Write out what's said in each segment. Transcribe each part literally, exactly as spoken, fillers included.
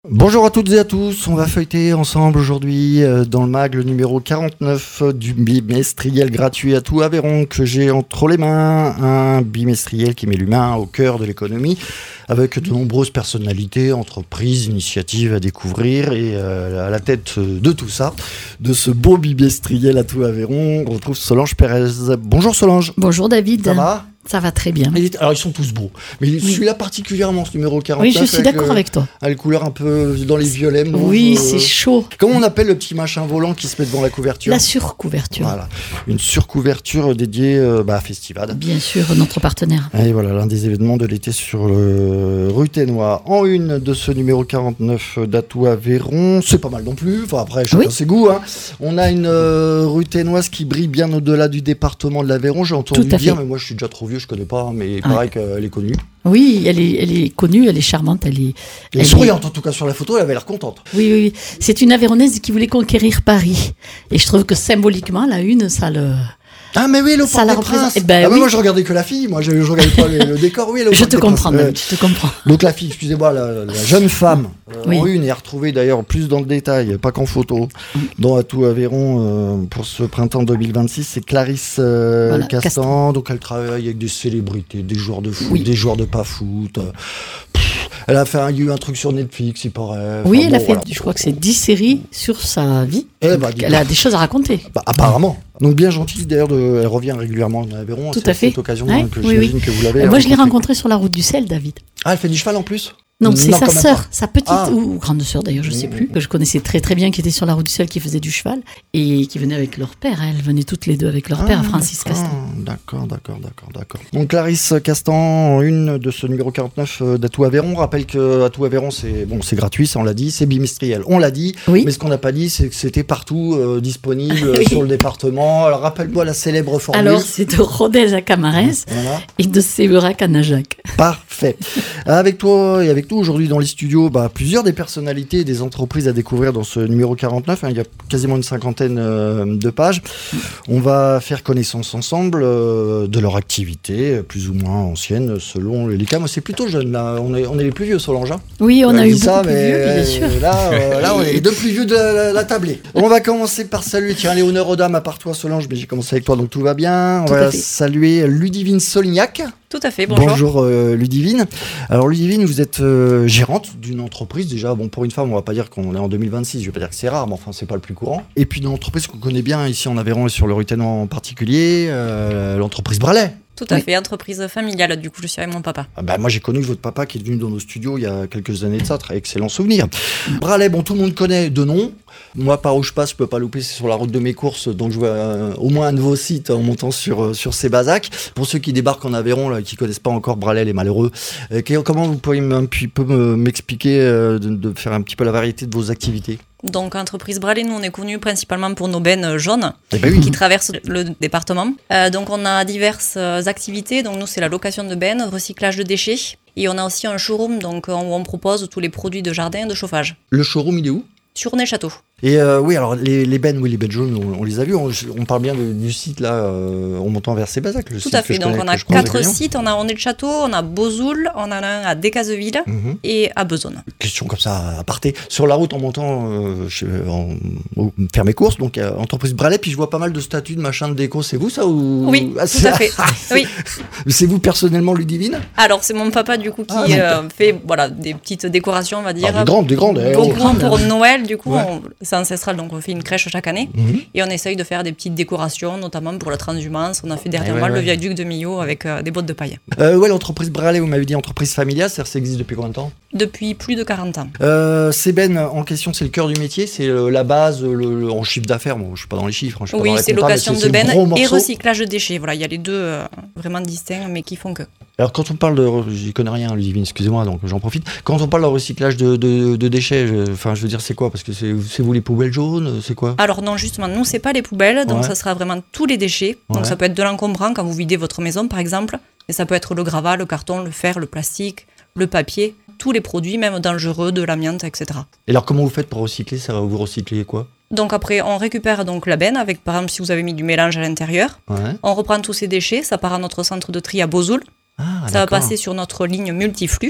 Bonjour à toutes et à tous, on va feuilleter ensemble aujourd'hui euh, dans le mag le numéro quarante-neuf du bimestriel gratuit Atout Aveyron que j'ai entre les mains, un bimestriel qui met l'humain au cœur de l'économie avec de nombreuses personnalités, entreprises, initiatives à découvrir et euh, à la tête de tout ça, de ce beau bimestriel Atout Aveyron, on retrouve Solange Pérez. Bonjour Solange. Bonjour David. Ça va ? Ça va très bien. Alors ils sont tous beaux, mais oui. Celui-là particulièrement, ce numéro quarante-neuf. Oui, je suis d'accord le, avec toi. A les couleurs un peu dans les violets. Oui, euh, c'est chaud. Comment on appelle le petit machin volant qui se met devant la couverture ? La surcouverture. Voilà, une surcouverture dédiée euh, bah, à Festivad. Bien sûr, notre partenaire. Et voilà, l'un des événements de l'été sur le Ruthénois. En une de ce numéro quarante-neuf d'Atout Aveyron, c'est pas mal non plus, enfin après chacun oui. ses goûts. Hein. On a une euh, Ruthénoise qui brille bien au-delà du département de l'Aveyron, j'ai entendu dire, fait. mais moi je suis déjà trop vieux, je connais pas, mais il paraît ah. qu'elle est connue. Oui, elle est, elle est connue, elle est charmante, elle est... Elle est souriante est... en tout cas sur la photo, elle avait l'air contente. Oui, oui, oui. C'est une Aveyronnaise qui voulait conquérir Paris. Et je trouve que symboliquement, la une, ça le... Ah mais oui, le Parc des Princes. Eh ben, ah, oui. Moi je regardais que la fille, moi je, je regardais pas le, le décor. Oui, le je te comprends, euh, je te comprends. Donc la fille, excusez-moi, la, la jeune femme euh, oui. en une est retrouvée d'ailleurs plus dans le détail, pas qu'en photo, mm. dans Atout Aveyron euh, pour ce printemps deux mille vingt-six, c'est Clarisse euh, voilà, Castan, Castan. Donc elle travaille avec des célébrités, des joueurs de foot, oui. des joueurs de pas foot. Euh, pff, elle a fait un, eu un truc sur Netflix, il paraît. Oui, enfin, elle bon, a fait, voilà. je crois que c'est dix séries sur sa vie. Eh bah, elle a des choses à raconter. Bah, apparemment. Donc bien gentille d'ailleurs, de, elle revient régulièrement en Aveyron. Tout à fait. Cette occasion ouais, hein, que oui, j'imagine oui. que vous l'avez. Moi rencontré. je l'ai rencontrée sur la route du sel, David. Ah, elle fait du cheval en plus ? Non, c'est non, sa sœur, sa petite ah. ou grande sœur d'ailleurs, je ne sais plus, que je connaissais très très bien, qui était sur la route du sel, qui faisait du cheval et qui venait avec leur père. Elles venaient toutes les deux avec leur ah, père, Francis Castan. D'accord, d'accord, d'accord, d'accord. Donc Clarisse Castan, une de ce numéro quarante-neuf d'Atout Aveyron. On rappelle que Atout Aveyron, c'est bon, c'est gratuit, ça on l'a dit, c'est bimestriel, on l'a dit. Oui. Mais ce qu'on n'a pas dit, c'est que c'était partout euh, disponible oui. sur le département. Alors rappelle-moi la célèbre formule. Alors c'est de Rodez à Camarès voilà. et de Séverac à Najac. Parfait. Avec toi et avec nous aujourd'hui dans les studios. Bah, plusieurs des personnalités et des entreprises à découvrir dans ce numéro quarante-neuf. Hein, il y a quasiment une cinquantaine euh, de pages. On va faire connaissance ensemble euh, de leur activité, plus ou moins ancienne, selon les cas. Moi, c'est plutôt jeune. Là. On, est, on est les plus vieux, Solange. Hein. Oui, on euh, a eu ça, beaucoup mais, plus vieux, bien sûr. Là, euh, là, on est les deux plus vieux de la, la, la tablée. On va commencer par saluer, tiens, les honneurs aux dames, à part toi, Solange, mais j'ai commencé avec toi, donc tout va bien. On tout va saluer Ludivine Solignac. Tout à fait, bonjour. Bonjour euh, Ludivine. Alors Ludivine, vous êtes euh, gérante d'une entreprise déjà. Bon, pour une femme, on va pas dire qu'on est en deux mille vingt-six. Je vais pas dire que c'est rare, mais enfin c'est pas le plus courant. Et puis d'une entreprise qu'on connaît bien ici en Aveyron et sur le Ruthénois en particulier, euh, l'entreprise Bralet. Tout à oui. fait, entreprise familiale, du coup je suis avec mon papa. Ah bah, moi j'ai connu votre papa qui est venu dans nos studios il y a quelques années de ça, très excellent souvenir. Bralet, bon tout le monde connaît de nom. Moi par où je passe, je peux pas louper, c'est sur la route de mes courses, donc je vois euh, au moins un de vos sites en montant sur, euh, sur ces basacs. Pour ceux qui débarquent en Aveyron, là, qui connaissent pas encore Bralet, les malheureux, euh, comment vous pourriez un petit peu m'expliquer, euh, de, de faire un petit peu la variété de vos activités ? Donc, entreprise Bralet, nous, on est connus principalement pour nos bennes jaunes eh ben oui. qui traversent le département. Euh, donc, on a diverses activités. Donc, nous, c'est la location de bennes, recyclage de déchets. Et on a aussi un showroom donc, où on propose tous les produits de jardin et de chauffage. Le showroom, il est où ? Sur Nez-Château. Et euh, oui, alors les, les bennes, oui, les bennes jaunes, on, on les a vus. On, on parle bien de, du site là, euh, en montant vers Sébazac. Le Tout site à fait. Donc connais, on a quatre sites. On a on est le château, on a Beauzoul, on en a un à Decazeville mm-hmm. et à Besançon. Question comme ça à aparté. Sur la route en montant euh, chez, en, en, faire mes courses, donc euh, entreprise Bralet, puis je vois pas mal de statues, de machin de déco. C'est vous ça ou Oui, ah, tout à fait. oui. C'est vous personnellement, Ludivine ? Alors c'est mon papa du coup qui ah, euh, fait voilà des petites décorations, on va dire. Ah, des grandes, des grandes. Beaucoup oh. pour Noël, du coup, ouais. on, c'est ancestral, donc on fait une crèche chaque année mm-hmm. et on essaye de faire des petites décorations, notamment pour la transhumance. On a fait dernièrement ouais, ouais, le ouais. viaduc de Millau avec euh, des bottes de paille. Euh, ouais, l'entreprise Bralet, vous m'avez dit entreprise familiale, ça existe depuis combien de temps ? Depuis plus de quarante ans. Euh, ces bennes en question, c'est le cœur du métier, c'est euh, la base, le, le, en chiffre d'affaires. Bon, je suis pas dans les chiffres. Hein, je suis oui, pas dans c'est compta, location c'est, de bennes et morceau. recyclage de déchets. Voilà, il y a les deux euh, vraiment distincts, mais qui font que. Alors quand on parle de, j'y connais rien, Ludivine, excusez-moi, donc j'en profite. Quand on parle de recyclage de, de, de déchets, je, enfin je veux dire c'est quoi ? Parce que c'est, c'est vous les poubelles jaunes, c'est quoi ? Alors non, justement, nous c'est pas les poubelles, donc ouais. ça sera vraiment tous les déchets. Donc ouais. ça peut être de l'encombrant quand vous videz votre maison par exemple, mais ça peut être le gravat, le carton, le fer, le plastique, le papier, tous les produits même dangereux, de l'amiante, et cetera. Et alors comment vous faites pour recycler ça ? Vous recyclez quoi ? Donc après, on récupère donc la benne avec, par exemple, si vous avez mis du mélange à l'intérieur. Ouais. On reprend tous ces déchets, ça part à notre centre de tri à Beauzoul. Ah, ça va passer sur notre ligne multiflux.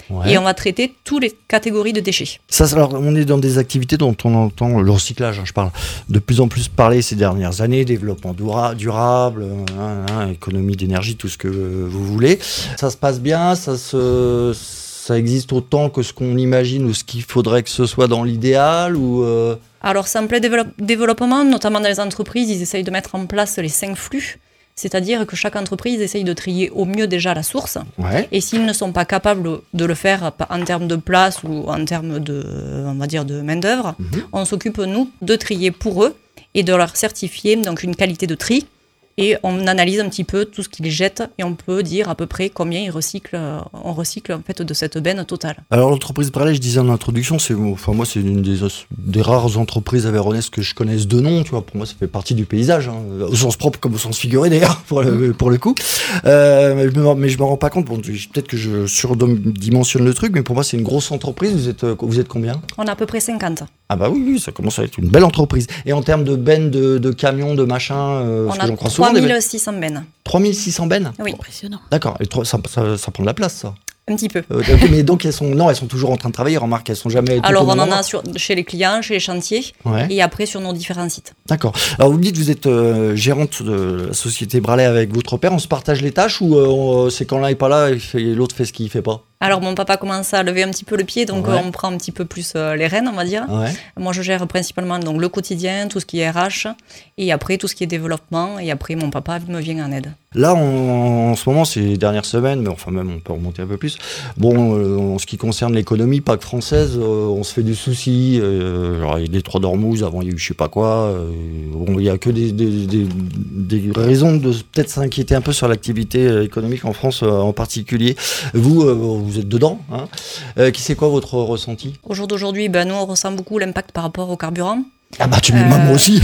ouais. et on va traiter toutes les catégories de déchets. Ça, alors, on est dans des activités dont on entend le recyclage, hein, je parle de plus en plus parler ces dernières années, développement dura- durable, hein, hein, économie d'énergie, tout ce que vous voulez. Ça se passe bien, ça se... ça existe autant que ce qu'on imagine ou ce qu'il faudrait que ce soit dans l'idéal ou euh... Alors, c'est en plein développe- développement, notamment dans les entreprises, ils essayent de mettre en place les cinq flux. C'est-à-dire que chaque entreprise essaye de trier au mieux déjà la source. Ouais. Et s'ils ne sont pas capables de le faire en termes de place ou en termes de, on va dire, de main-d'œuvre, mm-hmm. on s'occupe, nous, de trier pour eux et de leur certifier donc, une qualité de tri. Et on analyse un petit peu tout ce qu'ils jettent et on peut dire à peu près combien ils recyclent, on recycle en fait de cette benne totale. Alors l'entreprise Braley, je disais en introduction, c'est, enfin moi c'est une des, des rares entreprises aveyronaises que je connaisse de nom. Tu vois, pour moi ça fait partie du paysage, hein, au sens propre comme au sens figuré d'ailleurs pour le, pour le coup. Euh, mais, je me, mais je me rends pas compte. Bon, peut-être que je surdimensionne le truc, mais pour moi c'est une grosse entreprise. Vous êtes, vous êtes combien ? On a à peu près cinquante. Ah bah oui, oui, ça commence à être une belle entreprise. Et en termes de bennes, de, de camions, de machins, euh, on parce a que j'en crois souvent. trois mille six cents bennes. trois mille six cents bennes ? Oui. Impressionnant. D'accord, et ça, ça, ça prend de la place ça. Un petit peu. Euh, mais donc elles sont, non, elles sont toujours en train de travailler. Remarque, elles sont jamais. Alors on en a sur, chez les clients, chez les chantiers, ouais. et après sur nos différents sites. D'accord. Alors vous me dites, vous êtes euh, gérante de la société Braley avec votre père. On se partage les tâches ou euh, c'est quand l'un est pas là et l'autre fait ce qu'il fait pas ? Alors mon papa commence à lever un petit peu le pied, donc ouais. euh, on prend un petit peu plus euh, les rênes, on va dire. Ouais. Moi je gère principalement donc, le quotidien, tout ce qui est R H, et après tout ce qui est développement, et après mon papa me vient en aide. Là, on, en ce moment, ces dernières semaines, mais enfin même on peut remonter un peu plus, bon, euh, en ce qui concerne l'économie, pas que française, euh, on se fait des soucis, euh, genre il y a des trois d'Ormuz, avant il y a eu je sais pas quoi, euh, bon, il y a que des, des, des, des raisons de peut-être s'inquiéter un peu sur l'activité économique en France euh, en particulier. Vous, euh, vous êtes dedans, hein. Euh, qui c'est quoi votre ressenti ? Au jour d'aujourd'hui, ben, nous on ressent beaucoup l'impact par rapport au carburant. Ah bah tu me euh... moi aussi.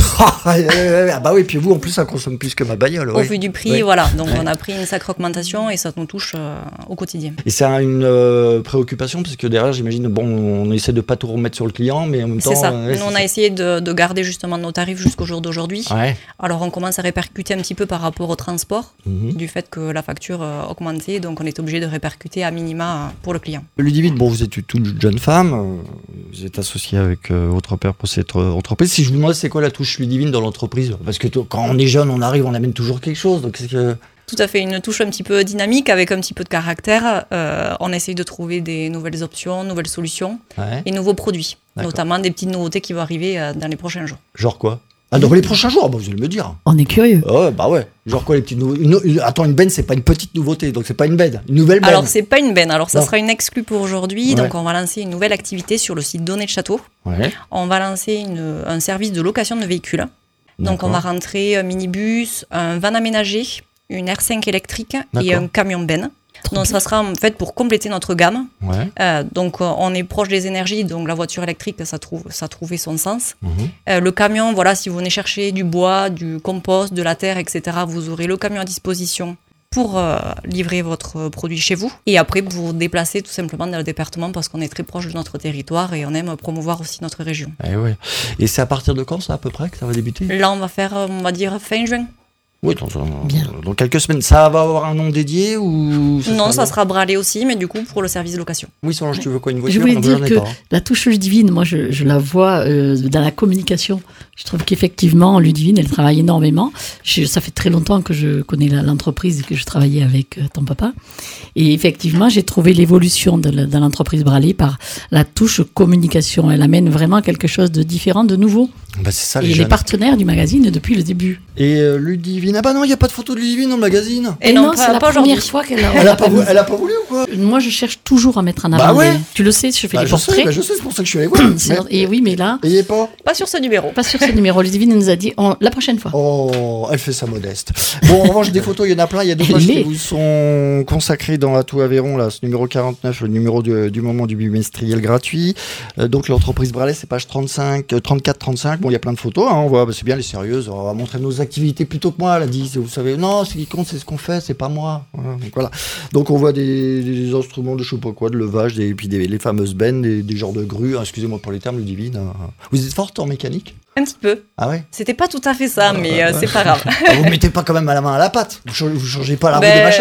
Ah bah oui, puis vous en plus ça consomme plus que ma bagnole. Au ouais. vu du prix, ouais. voilà. Donc ouais. on a pris une sacrée augmentation et ça nous touche euh, au quotidien. Et c'est une euh, préoccupation parce que derrière j'imagine, bon, on essaie de pas tout remettre sur le client, mais en même temps. C'est ça. Euh, nous on ça. a essayé de, de garder justement nos tarifs jusqu'au jour d'aujourd'hui. Ouais. Alors on commence à répercuter un petit peu par rapport au transport, mm-hmm. du fait que la facture a augmenté, donc on est obligé de répercuter à minima pour le client. Ludivine, bon, vous êtes une toute jeune femme, vous êtes associée avec euh, votre père pour cette euh, entreprise. Si je vous demande c'est quoi la touche Ludivine dans l'entreprise ? Parce que t- quand on est jeune, on arrive, on amène toujours quelque chose. Donc c'est que... Tout à fait, une touche un petit peu dynamique avec un petit peu de caractère. Euh, on essaye de trouver des nouvelles options, nouvelles solutions ouais. et nouveaux produits. D'accord. Notamment des petites nouveautés qui vont arriver euh, dans les prochains jours. Genre quoi ? Ah, dans les prochains jours, bah, vous allez me dire. On est curieux. Oh, bah ouais. Genre quoi, les petites nouveautés une, une, Attends, une benne, c'est pas une petite nouveauté, donc c'est pas une benne. Une nouvelle benne. Alors, c'est pas une benne. Alors, ça non. sera une exclue pour aujourd'hui. Ouais. Donc, on va lancer une nouvelle activité sur le site Données de Château. Ouais. On va lancer une, un service de location de véhicules. Donc, on va rentrer un minibus, un van aménagé, une R cinq électrique et un camion benne. Donc ça sera en fait pour compléter notre gamme. Ouais. Euh, donc on est proche des énergies, donc la voiture électrique, ça trouve, ça a trouvé son sens. Mmh. Euh, le camion, voilà, si vous venez chercher du bois, du compost, de la terre, et cetera, vous aurez le camion à disposition pour euh, livrer votre produit chez vous. Et après, vous vous déplacez tout simplement dans le département parce qu'on est très proche de notre territoire et on aime promouvoir aussi notre région. Et, ouais. et c'est à partir de quand ça à peu près que ça va débuter ? Là, on va faire, on va dire, fin juin. Oui, dans, dans, dans quelques semaines. Ça va avoir un nom dédié ou ça Non, ça bien. Sera Braley aussi, mais du coup pour le service de location. Oui, Solange, tu veux quoi, une voiture ? Je voulais dire que pas. la touche Ludivine, moi je, je la vois euh, dans la communication. Je trouve qu'effectivement, Ludivine, elle travaille énormément. Je, ça fait très longtemps que je connais la, l'entreprise et que je travaillais avec euh, ton papa. Et effectivement, j'ai trouvé l'évolution de, la, de l'entreprise Braley par la touche communication. Elle amène vraiment quelque chose de différent, de nouveau. Bah c'est ça, et les, les partenaires du magazine depuis le début. Et euh, Ludivine, ah bah non, il n'y a pas de photo de Ludivine dans le magazine. Et, et non, non pas, c'est la pas première fois qu'elle a... Elle a pas, elle a pas voulu ou quoi ? Moi, je cherche toujours à mettre en avant. Bah ouais. des... Tu le sais, je fais bah des je portraits. Sais, bah je sais, c'est pour ça que je suis allé voir. mais... Et oui, mais là... Et il est pas Pas sur ce numéro. Pas sur ce numéro. Ludivine nous a dit on... la prochaine fois. Oh, elle fait ça modeste. Bon, en revanche, des photos, il y en a plein. Il y a deux pages qui vous sont consacrées dans Atout Aveyron, là, ce numéro quarante-neuf, le numéro du, du moment du bimestriel gratuit. Euh, donc, l'entreprise Braley, c'est page trente-cinq, trente-quatre trente-cinq. Bon, il y a plein de photos, hein, on voit, bah, c'est bien les sérieuses. On va montrer nos activités plutôt que moi, elle a dit. Vous savez, non, ce qui compte, c'est ce qu'on fait, c'est pas moi. Voilà, donc, voilà. Donc, on voit des, des instruments de je sais pas quoi, de levage, des, puis des, les fameuses bennes, des, des genres de grues. Ah, excusez-moi pour les termes, Ludivine. Hein. Vous êtes forte en mécanique ? Un petit peu. Ah ouais ? C'était pas tout à fait ça, ah, mais euh, ouais. c'est pas grave. Ah, vous mettez pas quand même à la main à la pâte. Vous changez, vous changez pas la roue ben, des machins.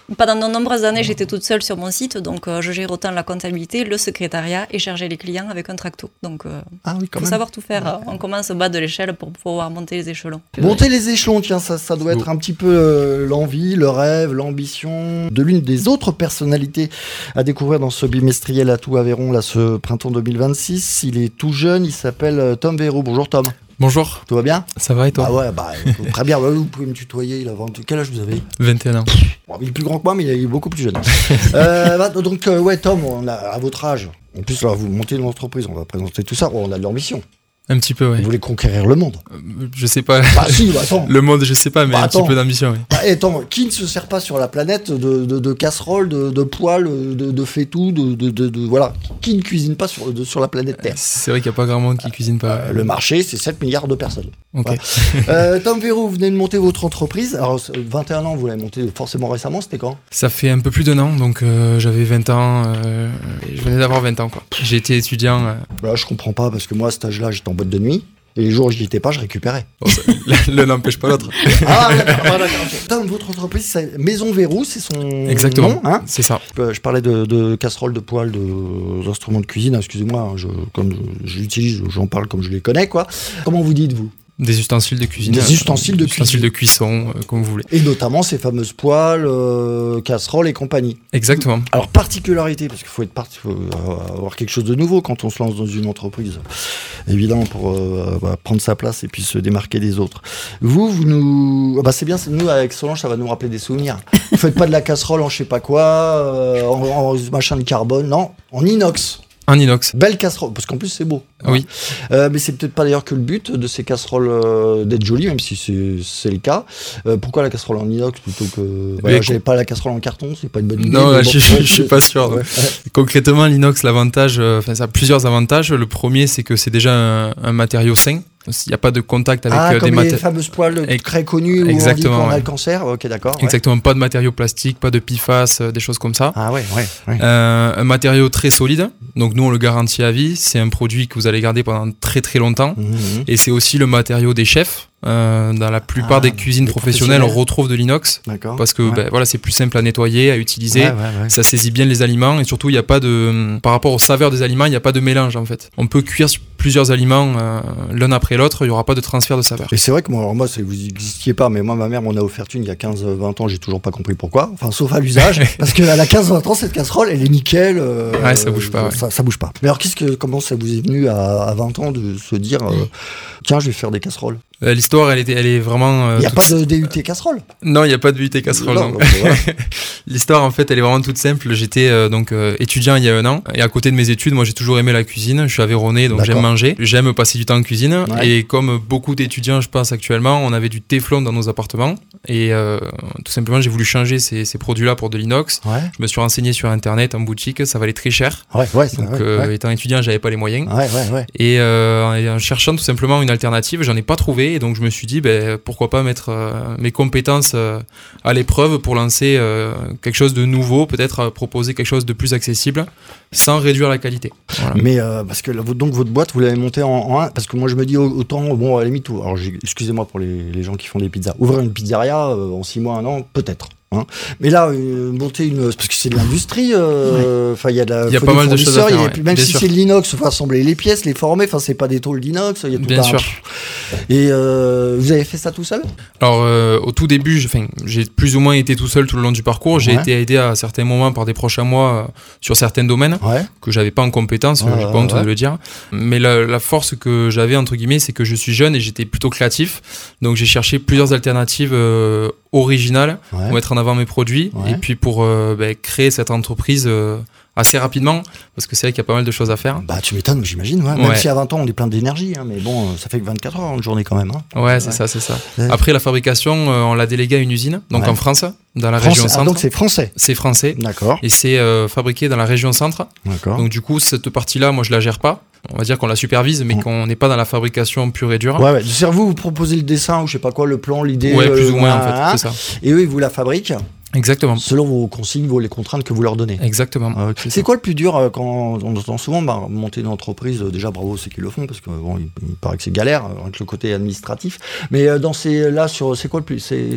pendant de nombreuses années, j'étais toute seule sur mon site, donc euh, je gère autant la comptabilité, le secrétariat et charger les clients avec un tracto. Donc, il euh, ah oui, faut même. savoir tout faire. Ouais. On commence au bas de l'échelle pour pouvoir monter les échelons. Monter les échelons, tiens, ça, ça doit être un petit peu euh, l'envie, le rêve, l'ambition de l'une des autres personnalités à découvrir dans ce bimestriel Atout Aveyron, là, ce printemps deux mille vingt-six. Il est tout jeune, il s'appelle Tom Verroux. Bonjour Tom. Bonjour. Tout va bien ? Ça va et toi ? Ah ouais, bah, très bien. Vous pouvez me tutoyer. Il a vingt... Quel âge vous avez ? vingt et un ans. Bon, il est plus grand que moi, mais il est beaucoup plus jeune. euh, bah, donc, euh, ouais, Tom, on a, à votre âge, en plus, là, vous montez une entreprise, on va présenter tout ça. On a de l'ambition. Un petit peu, ouais. Vous voulez conquérir le monde ? euh, Je sais pas. Bah si, bah attends. Le monde, je sais pas, mais bah, un attends. petit peu d'ambition, oui. Bah, attends, qui ne se sert pas sur la planète de, de, de casseroles, de, de poêles, de, de faitout, de, de, de, de voilà. Qui ne cuisine pas sur, de, sur la planète Terre ? C'est vrai qu'il n'y a pas grand monde qui cuisine pas. Euh, le marché, c'est sept milliards de personnes. Ok. Voilà. euh, Tom Verroux, vous venez de monter votre entreprise. Alors, vingt et un ans, vous l'avez montée forcément récemment, c'était quand ? Ça fait un peu plus d'un an, donc euh, j'avais vingt ans. Euh, je venais d'avoir vingt ans, quoi. J'ai été étudiant. Euh... Là, je comprends pas, parce que moi, à cet âge-là, j'étais en boîte de nuit. Et les jours où j'y étais pas, je récupérais. Bon, ça, l'un n'empêche pas l'autre. Ah, d'accord, d'accord. Tom, votre entreprise, c'est Maison Verroux, c'est son Exactement, nom, hein ? C'est ça. Je parlais de, de casseroles, de poêles, de, d'instruments de cuisine. Excusez-moi, je, comme je, j'utilise, j'en parle comme je les connais, quoi. Comment vous dites, vous ? Des ustensiles de cuisine. Des ustensiles de des ustensiles cuisine. de cuisson, euh, comme vous voulez. Et notamment ces fameuses poêles, euh, casseroles et compagnie. Exactement. Alors, particularité, parce qu'il faut être parti, faut avoir quelque chose de nouveau quand on se lance dans une entreprise, évidemment, pour euh, bah, prendre sa place et puis se démarquer des autres. Vous, vous nous... Ah bah c'est bien, c'est nous, avec Solange, ça va nous rappeler des souvenirs. Vous faites pas de la casserole en je sais pas quoi, euh, en, en machin de carbone, non, en inox. En inox. Belle casserole, parce qu'en plus c'est beau. Oui. Euh, mais c'est peut-être pas d'ailleurs que le but de ces casseroles euh, d'être jolies, même si c'est, c'est le cas. Euh, pourquoi la casserole en inox plutôt que... Voilà, j'avais pas la casserole en carton, c'est pas une bonne idée. Non, là, bon, je, je, je suis pas sûr. Ouais. Concrètement, l'inox, l'avantage, enfin, ça a plusieurs avantages. Le premier, c'est que c'est déjà un, un matériau sain. Il n'y a pas de contact avec ah, euh, comme des matériaux. les fameuses poêles Et... très connues où Exactement, on dit qu'on ouais. a le cancer. Ok, d'accord. Exactement, ouais. Pas de matériaux plastiques, pas de P F A S, euh, des choses comme ça. Ah ouais, ouais. ouais. Euh, un matériau très solide. Donc nous, on le garantit à vie. C'est un produit que vous allez garder pendant très très longtemps. Mmh, mmh. Et c'est aussi le matériau des chefs. Euh, dans la plupart ah, des cuisines professionnelles, professionnelles, on retrouve de l'inox. D'accord. Parce que ouais. ben, voilà, c'est plus simple à nettoyer, à utiliser. Ouais, ouais, ouais. Ça saisit bien les aliments et surtout, il y a pas de, par rapport aux saveurs des aliments, il n'y a pas de mélange en fait. On peut cuire plusieurs aliments euh, l'un après l'autre, il n'y aura pas de transfert de saveur. Et c'est vrai que moi, alors moi, c'est, vous n'existiez pas, mais moi, ma mère m'en a offert une il y a quinze vingt ans, j'ai toujours pas compris pourquoi. Enfin, sauf à l'usage. Parce qu'elle a quinze vingt ans, cette casserole, elle est nickel. Euh, ouais, ça bouge pas. Ouais. Ça, ça bouge pas. Mais alors, qu'est-ce que, comment ça vous est venu à, à vingt ans de se dire, euh, tiens, je vais faire des casseroles? Euh, l'histoire, elle, était, elle est vraiment... Il euh, n'y a pas de D U T casserole? Non, il n'y a pas de D U T casserole. Non, donc, voilà. L'histoire, en fait, elle est vraiment toute simple. J'étais euh, donc euh, étudiant il y a un an. Et à côté de mes études, moi, j'ai toujours aimé la cuisine. Je suis aveyronais, donc D'accord. j'aime manger. J'aime passer du temps en cuisine. Ouais. Et comme beaucoup d'étudiants, je pense, actuellement, on avait du téflon dans nos appartements. Et euh, tout simplement, j'ai voulu changer ces, ces produits-là pour de l'inox. Ouais. Je me suis renseigné sur Internet, en boutique. Ça valait très cher. Ouais, ouais, c'est Donc, vrai, euh, ouais. étant étudiant, j'avais pas les moyens. Ouais, ouais, ouais. Et, euh, et en cherchant tout simplement une alternative, j'en ai pas trouvé. Et donc, je me suis dit, ben, pourquoi pas mettre euh, mes compétences euh, à l'épreuve pour lancer euh, quelque chose de nouveau, peut-être euh, proposer quelque chose de plus accessible, sans réduire la qualité. Voilà. Mais euh, parce que donc votre boîte, vous l'avez montée en, en un, parce que moi je me dis autant, bon à la limite, alors excusez-moi pour les, les gens qui font des pizzas, ouvrir une pizzeria euh, en six mois, un an, peut-être. Hein. Mais là, euh, monter une, parce que c'est de l'industrie, enfin euh, il y a de la, il y a pas mal de choses à faire, y a, ouais. même Bien si sûr. c'est de l'inox, il faut assembler les pièces, les former, enfin c'est pas des tôles d'inox, il y a tout Bien un... sûr. Et euh, vous avez fait ça tout seul? Alors euh, au tout début, j'ai, j'ai plus ou moins été tout seul tout le long du parcours. J'ai Ouais. été aidé à certains moments par des proches à moi euh, sur certains domaines Ouais. que j'avais pas en compétence, Ouais, j'ai ouais, pas honte ouais. de le dire. Mais la, la force que j'avais entre guillemets, c'est que je suis jeune et j'étais plutôt créatif. Donc j'ai cherché plusieurs alternatives euh, originales Ouais. pour mettre en avant mes produits Ouais. et puis pour euh, ben, créer cette entreprise euh, assez rapidement parce que c'est vrai qu'il y a pas mal de choses à faire. Bah tu m'étonnes, j'imagine, ouais. Même Ouais. si à vingt ans on est plein d'énergie, hein, mais bon, ça fait que vingt-quatre heures en journée quand même. Hein. Ouais, c'est Ouais. ça, c'est ça. Ouais. Après la fabrication, euh, on l'a délégué à une usine, donc Ouais. en France, dans la Français. région Ah, centre. donc c'est français. C'est français. D'accord. Et c'est euh, fabriqué dans la région centre. D'accord. Donc du coup, cette partie-là, moi, je la gère pas. On va dire qu'on la supervise, mais Mm. qu'on n'est pas dans la fabrication pure et dure. Ouais, ouais. C'est-à-dire, vous, vous proposez le dessin ou je sais pas quoi, le plan, l'idée. Ouais, plus euh, ou moins, en voilà. fait, c'est ça. Et eux, ils vous la fabriquent Exactement. selon vos consignes, vos, les contraintes que vous leur donnez. Exactement. Ah, ok. C'est quoi le plus dur euh, quand on entend souvent bah, monter une entreprise, euh, déjà bravo ceux qui le font parce que bon, il, il paraît que c'est galère euh, avec le côté administratif. Mais euh, dans ces là sur c'est quoi le plus c'est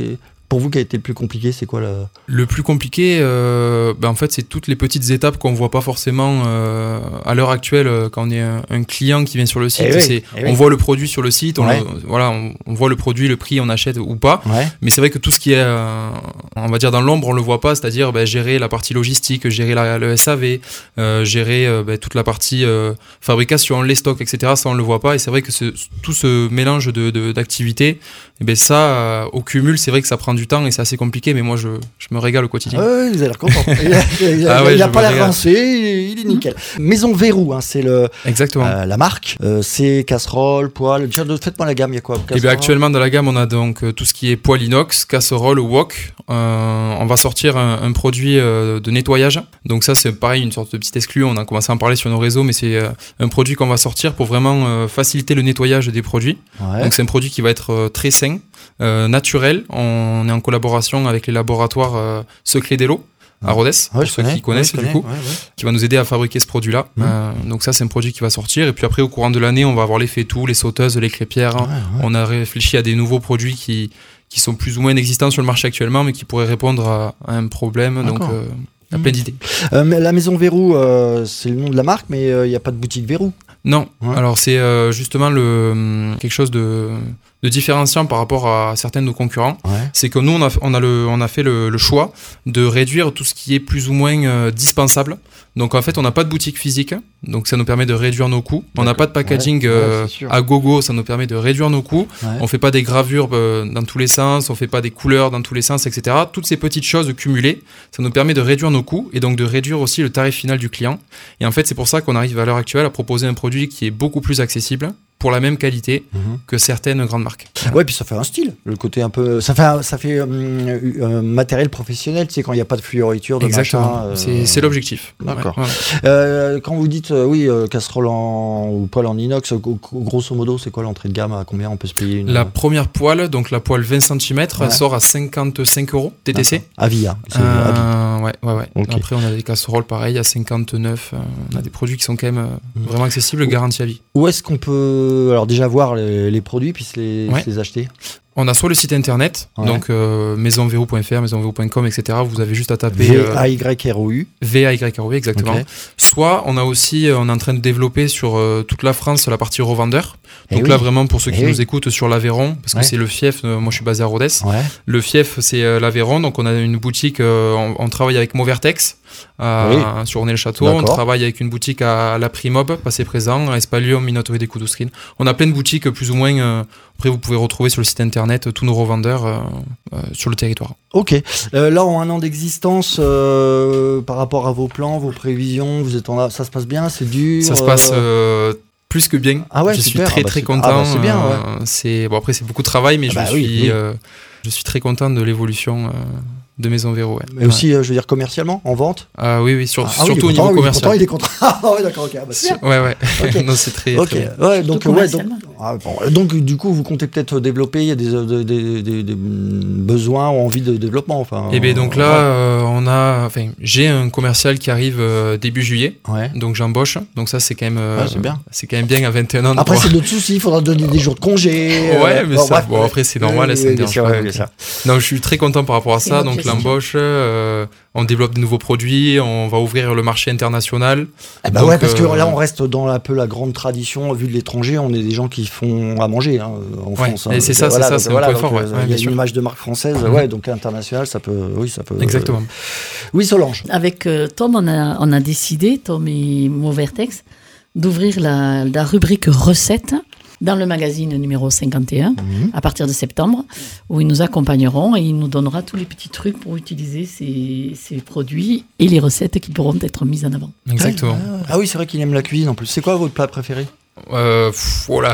pour vous, qui a été le plus compliqué, c'est quoi le... Le plus compliqué, euh, ben en fait, c'est toutes les petites étapes qu'on voit pas forcément euh, à l'heure actuelle quand on est un, un client qui vient sur le site. Eh oui, c'est, eh on oui. voit le produit sur le site, on, Ouais. le, voilà, on, on voit le produit, le prix, on achète ou pas. Ouais. Mais c'est vrai que tout ce qui est, euh, on va dire dans l'ombre, on le voit pas, c'est-à-dire ben, gérer la partie logistique, gérer la, le S A V, euh, gérer euh, ben, toute la partie euh, fabrication, les stocks, et cetera. Ça, on le voit pas. Et c'est vrai que ce, tout ce mélange de, de, d'activités, eh ben, ça, euh, au cumul, c'est vrai que ça prend du temps et c'est assez compliqué. Mais moi, je, je me régale au quotidien. Ah ouais, vous avez l'air content. Il a, il a, Ah ouais, il a je pas me l'air régale. rincé, il est nickel. Maison Verrou, hein, c'est le, Exactement. euh, la marque. Euh, c'est casserole, poêle. Déjà, faites-moi la gamme, il y a quoi? Et bien Casserole. actuellement dans la gamme on a donc euh, tout ce qui est poêle inox, casserole, wok. Euh, on va sortir un, un produit euh, de nettoyage. Donc ça c'est pareil, une sorte de petit exclu. On a commencé à en parler sur nos réseaux, mais c'est euh, un produit qu'on va sortir pour vraiment euh, faciliter le nettoyage des produits. Ouais. Donc c'est un produit qui va être euh, très sain, euh, naturel. On est en collaboration avec les laboratoires euh, Seclet d'Elo à Rodez, Ouais, pour je ceux connais, qui connaissent ouais, je du connais, coup, ouais, ouais. qui va nous aider à fabriquer ce produit-là. Mmh. Euh, donc ça c'est un produit qui va sortir. Et puis après au courant de l'année on va avoir les fétous, les sauteuses, les crêpières. Ouais, ouais. On a réfléchi à des nouveaux produits qui, qui sont plus ou moins existants sur le marché actuellement, mais qui pourraient répondre à, à un problème. Donc, D'accord. euh, il y a plein d'idées. Euh, mais la Maison Verrou, euh, c'est le nom de la marque, mais il n'y a pas de boutique Verrou. Non, Ouais. alors c'est euh, justement le, quelque chose de, de différenciant par rapport à certains de nos concurrents. Ouais. C'est que nous, on a, on a, le, on a fait le, le choix de réduire tout ce qui est plus ou moins euh, dispensable. Donc en fait, on n'a pas de boutique physique, donc ça nous permet de réduire nos coûts. On n'a pas de packaging Ouais, ouais, euh, c'est sûr. à gogo, ça nous permet de réduire nos coûts. Ouais. On fait pas des gravures euh, dans tous les sens, on fait pas des couleurs dans tous les sens, et cetera. Toutes ces petites choses cumulées, ça nous permet de réduire nos coûts et donc de réduire aussi le tarif final du client. Et en fait, c'est pour ça qu'on arrive à l'heure actuelle à proposer un produit qui est beaucoup plus accessible pour la même qualité Mhm. que certaines grandes marques. Ouais, puis ça fait un style, le côté un peu. Ça fait, un- ça fait euh, euh, matériel professionnel, tu sais, quand il n'y a pas de fluoriture, de Exactement, machin. euh, c'est, c'est l'objectif. D'accord. Ouais, ouais. Euh, quand vous dites, euh, oui, euh, casserole en, ou poêle en inox, gro- grosso modo, c'est quoi l'entrée de gamme? À combien on peut se payer une La première poêle, donc la poêle vingt centimètres, Ouais. elle sort à cinquante-cinq euros T T C. Avis, hein. C'est Avis. Euh, ouais, ouais, ouais. Ok. Après, on a des casseroles pareil à cinquante-neuf. euh, on a des produits qui sont quand même euh, Mhm. vraiment accessibles, garantie à vie. Où est-ce qu'on peut, alors déjà voir les, les produits, puis se les, Ouais. se les acheter? On a soit le site internet, Ouais. donc euh, maison verrou point f r, maison verrou point com, et cetera. Vous avez juste à taper V euh, A Y R O U. V A Y R O U, exactement. Ok. Soit on a aussi, euh, on est en train de développer sur euh, toute la France la partie revendeur. Eh Donc oui. là, vraiment, pour ceux qui Eh nous oui. écoutent sur l'Aveyron, parce que Ouais. c'est le fief, euh, moi je suis basé à Rodez. Ouais. Le fief, c'est euh, l'Aveyron, donc on a une boutique, euh, on, on travaille avec Movertex à- sur Ornay-le-Château, on D'accord. travaille avec une boutique à, la Primob, passé présent, à Espalium, Minoterie des Coudoustrines. On a plein de boutiques plus ou moins, euh, après vous pouvez retrouver sur le site internet euh, tous nos revendeurs euh, euh, sur le territoire. Ok. Euh, là, en un an d'existence, euh, par rapport à vos plans, vos prévisions, vous êtes en, ça se passe bien, c'est dur. Ça se euh, passe euh, plus que bien. Ah ouais, je super. suis très Ah bah très super. content. Ah bah c'est bien, ouais. euh, c'est bon après c'est beaucoup de travail, mais Ah je bah suis oui, oui. euh, je suis très content de l'évolution euh, de Maison Verrou. Ouais. Mais aussi, euh, je veux dire, commercialement, en vente. Ah oui oui sur- Ah, ah oui, surtout il est au content, niveau oui, il est content, commercial. il est content. Ah ouais, d'accord, ok. Ah bah, c'est bien. Ouais ouais. Ok. non c'est très. Ok, très bien. ouais, donc, Surtout ouais, donc, commercialement. ah, bon, donc du coup vous comptez peut-être développer, il y a des, des, des, des- des besoins ou envie de développement, enfin. Et bien donc là ouais. euh, on a, enfin j'ai un commercial qui arrive euh, début juillet, Ouais. donc j'embauche. Donc ça c'est quand même, euh, Ouais, c'est bien. c'est quand même bien à vingt et un ans. de Après pouvoir- c'est d'autres soucis, il faudra donner des jours de congé. Ouais, euh, mais bon, ça, bref, bon ouais. après c'est normal, Oui, ça me oui, bien dérange sûr, pas, oui, donc, bien sûr. Non, je suis très content par rapport à C'est ça. notre Donc plaisir. l'embauche, euh, on développe de nouveaux produits, on va ouvrir le marché international. Eh bah Donc, ouais, parce que euh, là on reste dans un peu la grande tradition, vu de l'étranger, on est des gens qui font à manger hein, en Ouais, France. hein. et c'est ça, Donc, c'est ça, donc, c'est un voilà, point donc, fort, ouais. euh, Ouais, Il y a bien une sûr. image de marque française, Mhm. ouais, donc international, ça peut, oui, ça peut. Exactement. Oui, Solange. Avec euh, Tom, on a, on a décidé, Tom et Movertex, d'ouvrir la, la rubrique recettes dans le magazine numéro cinquante et un Mhm. à partir de septembre, où ils nous accompagneront et il nous donnera tous les petits trucs pour utiliser ces, ces produits et les recettes qui pourront être mises en avant. Exactement. Ah oui, c'est vrai qu'il aime la cuisine en plus. C'est quoi votre plat préféré? Euh, pff, voilà.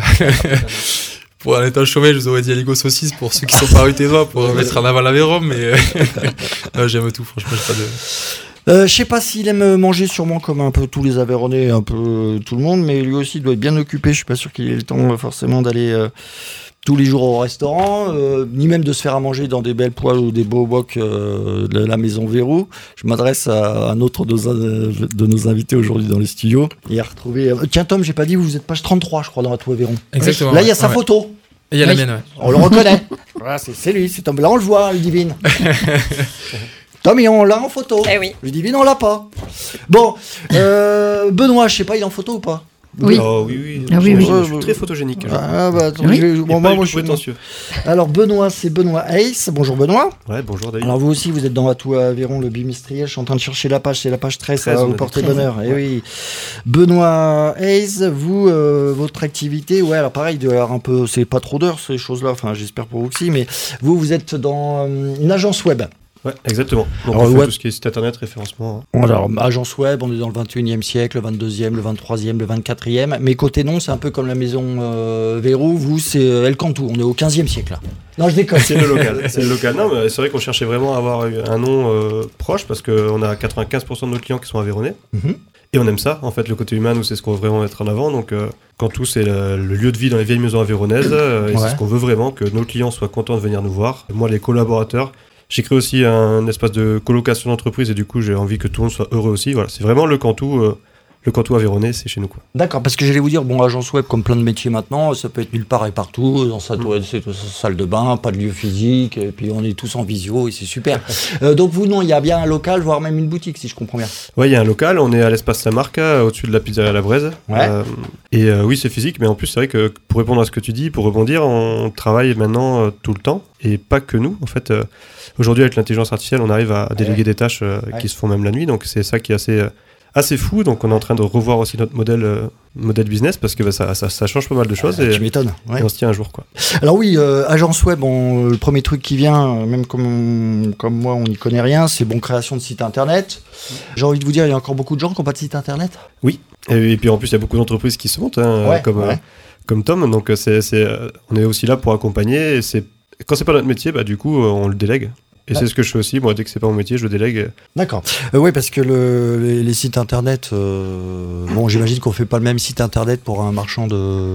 Pour un état chômage, je vous aurais dit Aligo saucisse pour ceux qui sont pas rutésois pour mettre en avant l'Aveyron, mais euh, non, j'aime tout, franchement, j'ai pas de. Euh, je sais pas s'il aime manger, sûrement comme un peu tous les Aveyronnais, un peu euh, tout le monde, mais lui aussi doit être bien occupé. Je suis pas sûr qu'il ait le temps euh, forcément d'aller euh, tous les jours au restaurant, euh, ni même de se faire à manger dans des belles poêles ou des beaux bocs euh, de la Maison Verrou. Je m'adresse à un autre de nos, de nos invités aujourd'hui dans les studios et à retrouver. euh, Tiens Tom, j'ai pas dit, vous êtes page trente-trois, je crois, dans la Tour Aveyron. Exactement. Là, il y a ouais, sa ouais. photo. Il y a Oui. la mienne, ouais. On le reconnaît. Voilà, c'est, c'est lui, c'est Tom. Là, on le voit, Ludivine. Tom, et on l'a en photo. Eh oui. Ludivine, on l'a pas. Bon, euh, Benoît, je sais pas, il est en photo ou pas? Oui. Oh, oui, oui. Ah oui, je, oui. je- je suis très photogénique. Ah, bah, attends, Oui. je vais- Et bon, pas moi, du moi, tout je suis prétentieux. Alors, Benoît, c'est Benoît Ace. Bonjour, Benoît. Ouais, bonjour David. Alors, vous aussi, vous êtes dans Atout à Aveyron, le bimestriel. Je suis en train de chercher la page, c'est la page treize, ça treize, va on vous a porter dit. bonheur. Eh oui. Benoît Ace, vous, euh, votre activité, ouais, alors pareil, il doit y avoir un peu, c'est pas trop d'heures, ces choses-là, enfin, j'espère pour vous que si, mais vous, vous êtes dans euh, une agence web. Ouais, exactement. Donc Alors, on fait ouais. tout ce qui est site internet, référencement. hein. Alors, agence web, on est dans le vingt et unième siècle, le vingt-deuxième, le vingt-troisième, le vingt-quatrième. Mais côté nom, c'est un peu comme la maison euh, Verrou. Vous, c'est euh, El Cantou. On est au quinzième siècle, là. Non, je déconne. C'est le local. C'est le local. Non, mais c'est vrai qu'on cherchait vraiment à avoir un nom euh, proche parce qu'on a quatre-vingt-quinze pour cent de nos clients qui sont aveyronnais. Mhm. Et on aime ça. En fait, le côté humain, nous, c'est ce qu'on veut vraiment mettre en avant. Donc, euh, Cantou, c'est le, le lieu de vie dans les vieilles maisons aveyronnaises. euh, et Ouais. c'est ce qu'on veut vraiment, que nos clients soient contents de venir nous voir. Moi, les collaborateurs. J'ai créé aussi un espace de colocation d'entreprise et du coup, j'ai envie que tout le monde soit heureux aussi. Voilà, c'est vraiment le Cantou. euh, Le Cantou aveyronnais, c'est chez nous, quoi. D'accord, parce que j'allais vous dire, bon, agence web, comme plein de métiers maintenant, ça peut être nulle part et partout, dans sa, toilette, sa salle de bain, pas de lieu physique, et puis on est tous en visio, et c'est super. Euh, donc vous, non, il y a bien un local, voire même une boutique, si je comprends bien. Ouais, il y a un local, on est à l'espace Saint-Marc, au-dessus de la pizzeria La Braise. Ouais. Euh, et euh, oui, c'est physique, mais en plus, c'est vrai que pour répondre à ce que tu dis, pour rebondir, on travaille maintenant euh, tout le temps, et pas que nous. En fait, euh, aujourd'hui, avec l'intelligence artificielle, on arrive à, à déléguer Ouais. des tâches euh, Ouais. qui se font même la nuit, donc c'est ça qui est assez, euh, assez fou. Donc on est en train de revoir aussi notre modèle, euh, modèle business, parce que bah, ça, ça, ça change pas mal de choses, Ah, et, tu m'étonnes. Ouais. et on se tient un jour, quoi. Alors oui, euh, agence web, on- le premier truc qui vient, euh, même comme, comme moi, on n'y connaît rien, c'est bon, création de site internet. J'ai envie de vous dire, il y a encore beaucoup de gens qui n'ont pas de site internet. Et, et puis en plus, il y a beaucoup d'entreprises qui se montent, hein, Ouais, comme, ouais. euh, comme Tom, donc euh, c'est, c'est, euh, on est aussi là pour accompagner, et c'est, quand c'est pas notre métier, bah, du coup, euh, on le délègue. Et Ouais. c'est ce que je fais aussi, moi, dès que c'est pas mon métier, je le délègue. D'accord. Euh, oui, parce que le, les, les sites internet, euh, bon, j'imagine qu'on fait pas le même site internet pour un marchand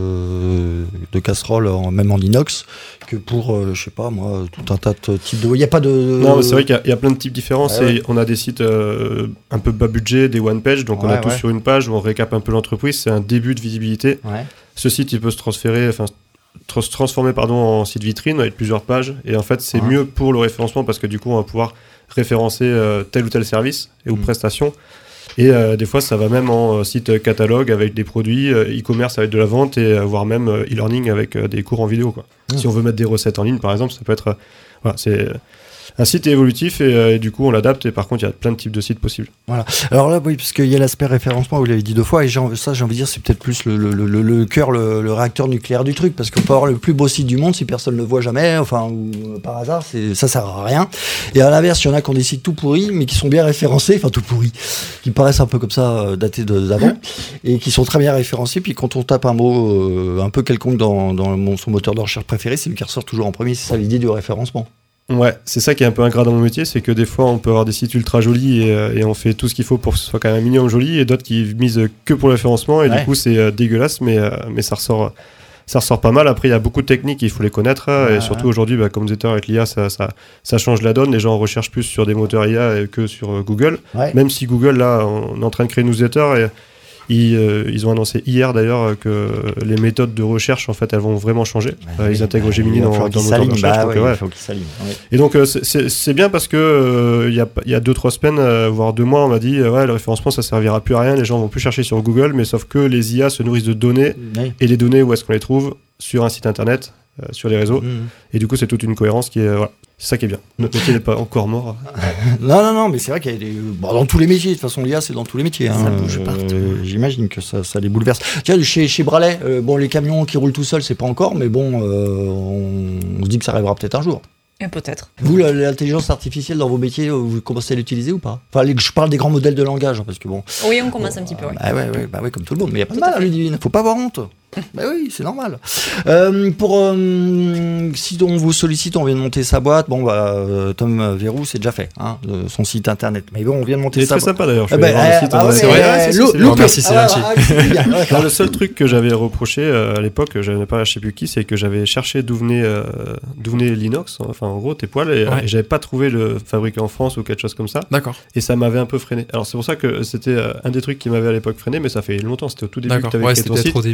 de, de casseroles, en- même en inox, que pour, euh, je sais pas moi, tout un tas de types de. Il n'y a pas de. Non, mais c'est vrai qu'il y a, il y a plein de types différents. Ouais, c'est- ouais. On a des sites euh, un peu bas budget, des one page, donc on Ouais, a tous ouais. sur une page où on récap un peu l'entreprise. C'est un début de visibilité. Ouais. Ce site, il peut se transférer, enfin, tra- se transformer pardon, en site vitrine avec plusieurs pages. Et en fait, c'est Ouais. mieux pour le référencement parce que du coup, on va pouvoir référencer euh, tel ou tel service et ou Mm. prestation. Et euh, des fois, ça va même en euh, site catalogue avec des produits, euh, e-commerce avec de la vente et euh, voire même euh, e-learning avec euh, des cours en vidéo, quoi. Mm. Si on veut mettre des recettes en ligne, par exemple, ça peut être. euh, voilà, c'est. Un site est évolutif et, euh, et du coup on l'adapte et par contre il y a plein de types de sites possibles. Alors là, oui, parce qu'il y a l'aspect référencement, vous l'avez dit deux fois, et j'ai envie- ça, j'ai envie de dire, c'est peut-être plus le, le, le, le cœur, le, le réacteur nucléaire du truc, parce qu'on peut avoir le plus beau site du monde si personne ne le voit jamais, enfin, ou euh, par hasard, c'est, ça sert à rien. Et à l'inverse, il y en a qui ont des sites tout pourris, mais qui sont bien référencés, enfin tout pourris, qui paraissent un peu comme ça, euh, datés de- d'avant, et qui sont très bien référencés, puis quand on tape un mot euh, un peu quelconque dans, dans mon, son moteur de recherche préféré, c'est lui qui ressort toujours en premier, c'est ça l'idée du référencement. Ouais, c'est ça qui est un peu ingrat dans mon métier, c'est que des fois on peut avoir des sites ultra jolis et, euh, et on fait tout ce qu'il faut pour que ce soit quand même un minimum joli et d'autres qui misent que pour le référencement et Ouais. du coup c'est euh, dégueulasse mais, euh, mais ça ressort. Ça ressort pas mal. Après, il y a beaucoup de techniques, il faut les connaître. Ouais, et surtout aujourd'hui, bah, comme vous êtes avec l'I A, ça, ça, ça change la donne. Les gens recherchent plus sur des moteurs I A que sur euh, Google. Ouais. Même si Google, là, on est en train de créer une newsletter et ils, euh, ils ont annoncé hier d'ailleurs que les méthodes de recherche, en fait, elles vont vraiment changer. Euh, ils intègrent Gemini Il va dans, falloir dans qu'il le moteur de s'aligne, recherche. bah donc, ouais, euh, ouais. il faut qu'il s'aligne, ouais. Et donc euh, c'est- c'est c'est bien parce que euh, il y a il y a deux trois semaines euh, voire deux mois on m'a dit euh, ouais le référencement ça servira plus à rien, les gens vont plus chercher sur Google, mais sauf que les I A se nourrissent de données Ouais. et les données où est-ce qu'on les trouve sur un site internet, euh, sur les réseaux, Mmh. et du coup c'est toute une cohérence qui est euh, voilà. C'est ça qui est bien. Notre métier n'est pas encore mort. Non, non, non, mais c'est vrai qu'il y a des... bon, dans tous les métiers, de toute façon, l'I A, c'est dans tous les métiers. Ça hein. bouge partout. J'imagine que ça, ça les bouleverse. Tiens, chez, chez Bralet, euh, bon, les camions qui roulent tout seuls, c'est pas encore, mais bon, euh, on, on se dit que ça arrivera peut-être un jour. Et peut-être. Vous, la- l'intelligence artificielle dans vos métiers, vous commencez à l'utiliser ou pas? Enfin, les- je parle des grands modèles de langage, hein, parce que bon... Oui, on commence un petit peu, oui. Bah ouais, ouais, bah ouais, comme tout le monde, mais il n'y a pas de Tout à mal, fait. Ludivine, faut pas avoir honte. Bah oui, c'est normal. Euh, pour euh, si on vous sollicite, on vient de monter sa boîte. Bon, bah, euh, Tom Verrou, c'est déjà fait, hein, de son site internet. Mais bon, on vient de monter Il est sa très boîte. sympa d'ailleurs. Je Eh vais ben, voir le eh, site, bah on va ouais, essayer. mais, Ouais, euh, si, si, lou- c'est loupé. Merci, c'est Ah, gentil. ah, c'est bien, d'accord. Alors, le seul truc que j'avais reproché euh, à l'époque, je n'avais pas, je sais plus qui, c'est que j'avais cherché d'où venait, euh, d'où venait l'inox, enfin en gros tes poils, et, Ouais. et j'avais pas trouvé le fabriqué en France ou quelque chose comme ça, D'accord. et ça m'avait un peu freiné. Alors c'est pour ça que c'était euh, un des trucs qui m'avait à l'époque freiné, mais ça fait longtemps, c'était au tout début que D'accord. tu avais Ouais, créé c'était ton peut-être site. au début. Et je euh,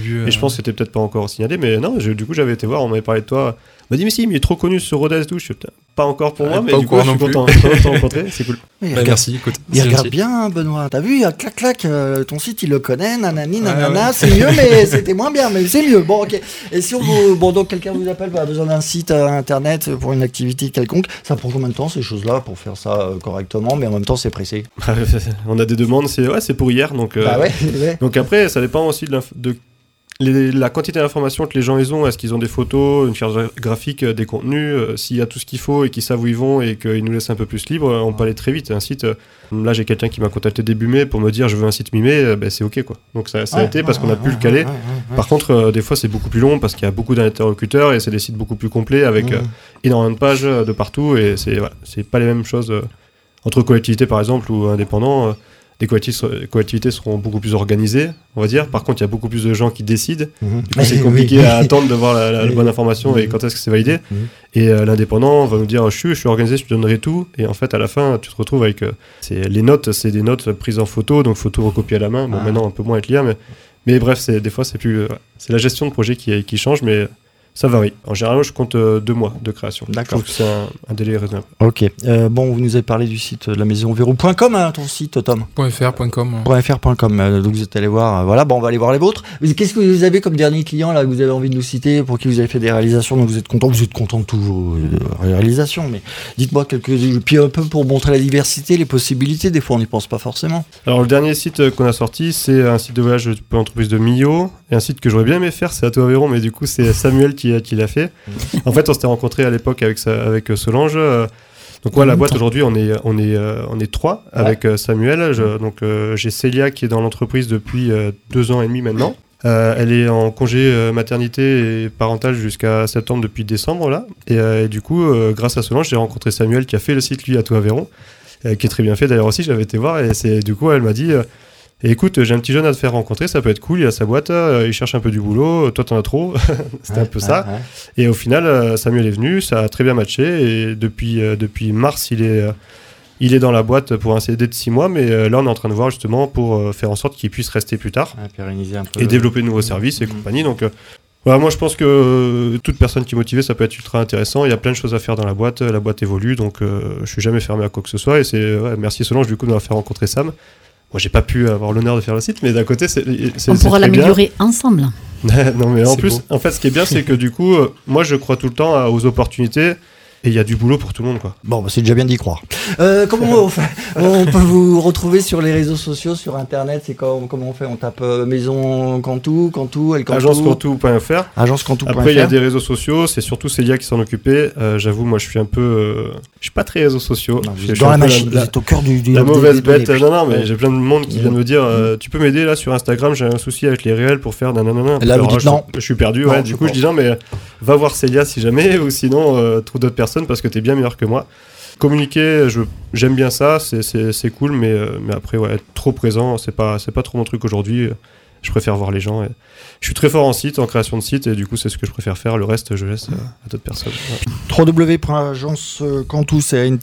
pense que c'était peut-être pas encore signalé, mais non, je, du coup, j'avais été voir, on m'avait parlé de toi. On m'a dit, mais si, mais il est trop connu sur Rodez et tout. Je suis pas encore pour moi, Ouais, mais pas du coup, encore je suis non content de te rencontrer, c'est cool. Il Bah, regarde, merci, écoute. il c'est regarde gentil. bien, Benoît. T'as vu, clac, clac, euh, ton site, il le connaît, nanani, Ouais, nanana. ouais. C'est mieux, mais c'était moins bien, mais c'est mieux. Bon, ok. Et si on vous, bon, donc quelqu'un vous appelle, bah, a besoin d'un site euh, internet pour une activité quelconque, ça prend combien de temps ces choses-là pour faire ça euh, correctement, mais en même temps, c'est pressé. On a des demandes, c'est ouais, c'est pour hier, donc. euh, Bah ouais, ouais. Donc après, ça dépend aussi de, l'inf- de les- la quantité d'informations que les gens ils ont. Est-ce qu'ils ont des photos, une carte gra- graphique, euh, des contenus euh, s'il y a tout ce qu'il faut et qu'ils savent où ils vont et qu'ils nous laissent un peu plus libre, euh, on peut aller très vite. Un site, euh, là j'ai quelqu'un qui m'a contacté début mai pour me dire je veux un site mi-mai, euh, ben, c'est ok quoi. Donc ça, ça a Ouais, été parce ouais, qu'on a ouais, pu le ouais, caler. ouais, ouais, ouais. Par contre, euh, des fois c'est beaucoup plus long parce qu'il y a beaucoup d'interlocuteurs et c'est des sites beaucoup plus complets avec Mmh. euh, énormément de pages euh, de partout et c'est voilà, c'est pas les mêmes choses euh, entre collectivités par exemple ou indépendants. euh, Les collectivités, collectivités seront beaucoup plus organisées, on va dire. Par contre, il y a beaucoup plus de gens qui décident. Mhm. Du coup, c'est Oui, compliqué oui. à attendre de voir la, la- la Oui. bonne information et Mhm. quand est-ce que c'est validé. Mhm. Et euh, l'indépendant va nous dire je suis, je suis organisé, je te donnerai tout. Et en fait, à la fin, tu te retrouves avec euh, c'est, les notes, c'est des notes prises en photo, donc photo recopiées à la main. Bon, Ah. maintenant, un peu moins avec l'I A, mais, mais bref, c'est, des fois, c'est plus. euh, c'est la gestion de projet qui, qui change, mais ça varie. En général, je compte euh, deux mois de création. D'accord. Je trouve que c'est un, un délai raisonnable. Ok. Euh, bon, vous nous avez parlé du site de la maison verrou point com, hein, ton site, Tom. .fr, .com. .fr point com. Euh, donc vous êtes allé voir. euh, voilà, bon, on va aller voir les vôtres. Mais qu'est-ce que vous avez comme dernier client là que vous avez envie de nous citer, pour qui vous avez fait des réalisations, donc vous êtes content. Vous êtes content de toutes vos euh, réalisations, mais dites-moi quelques. Puis un peu pour montrer la diversité, les possibilités. Des fois, on n'y pense pas forcément. Alors, le dernier site euh, qu'on a sorti, c'est un site de voyage pour l'entreprise de Millau. Et un site que j'aurais bien aimé faire, c'est Atout Aveyron, mais du coup, c'est Samuel qui, qui l'a fait. En fait, on s'était rencontrés à l'époque avec, sa- avec euh, Solange. euh, Donc, ouais, la boîte aujourd'hui, on est, on est, euh, on est trois avec euh, Samuel. Je- donc, euh, j'ai Célia qui est dans l'entreprise depuis euh, deux ans et demi maintenant. Euh, elle est en congé euh, maternité et parental jusqu'à septembre depuis décembre là. Et, euh, et du coup, euh, grâce à Solange, j'ai rencontré Samuel qui a fait le site lui Atout Aveyron, euh, qui est très bien fait d'ailleurs aussi. J'avais été voir et c'est du coup, elle m'a dit. euh, Et écoute, j'ai un petit jeune à te faire rencontrer, ça peut être cool, il a sa boîte, euh, il cherche un peu du boulot, toi t'en as trop, c'était Ouais, un peu ça. ouais, ouais. Et au final, euh, Samuel est venu, ça a très bien matché, et depuis, euh, depuis mars, il est, euh, il est dans la boîte pour un C D de six mois, mais euh, là on est en train de voir justement pour euh, faire en sorte qu'il puisse rester plus tard, Ouais, pérenniser un peu. et développer de nouveaux services et Mhm. compagnie. Donc euh, voilà, moi je pense que euh, toute personne qui est motivée, ça peut être ultra intéressant, il y a plein de choses à faire dans la boîte, la boîte évolue, donc euh, je suis jamais fermé à quoi que ce soit, et c'est, ouais, merci Solange du coup de m'avoir fait rencontrer Sam. Moi, j'ai pas pu avoir l'honneur de faire le site, mais d'un côté, c'est, c'est On c'est pourra très bien. l'améliorer ensemble. Non, mais en C'est plus, beau. en fait, ce qui est bien, c'est que du coup, euh, moi, je crois tout le temps à- aux opportunités et il y a du boulot pour tout le monde, quoi. Bon, bah, c'est déjà bien d'y croire. Euh, comment on fait On peut vous retrouver sur les réseaux sociaux, sur Internet. C'est comme, comment on fait On tape euh, Maison Cantou, Cantou, El Cantou. agence cantou point f r. Agence Cantou point f r. Après, il y a des réseaux sociaux, c'est surtout Célia qui s'en occupait. Euh, j'avoue, moi, je suis un peu. euh, je suis pas très réseaux sociaux. Non, vous Je êtes suis dans un la peu machine, La, vous êtes au cœur du. du la des- mauvaise des- des- bête. Non, non, mais Ouais. j'ai plein de monde qui Ouais. vient de me dire euh, tu peux m'aider là sur Instagram, j'ai un souci avec les réels pour faire nanana. Et là, vous Alors, dites je, non. Je suis perdu, Non, ouais. je Du sais coup, pas. je dis non, mais va voir Célia si jamais, ou sinon, euh, trouve d'autres personnes parce que t'es bien meilleur que moi. Communiquer, je, j'aime bien ça, c'est, c'est, c'est cool, mais, euh, mais après, ouais, être trop présent, c'est pas, c'est pas trop mon truc aujourd'hui. Je préfère voir les gens. Et je suis très fort en site, en création de site, et du coup, c'est ce que je préfère faire. Le reste, je laisse euh, à d'autres personnes. Ouais. w w w point agence cantou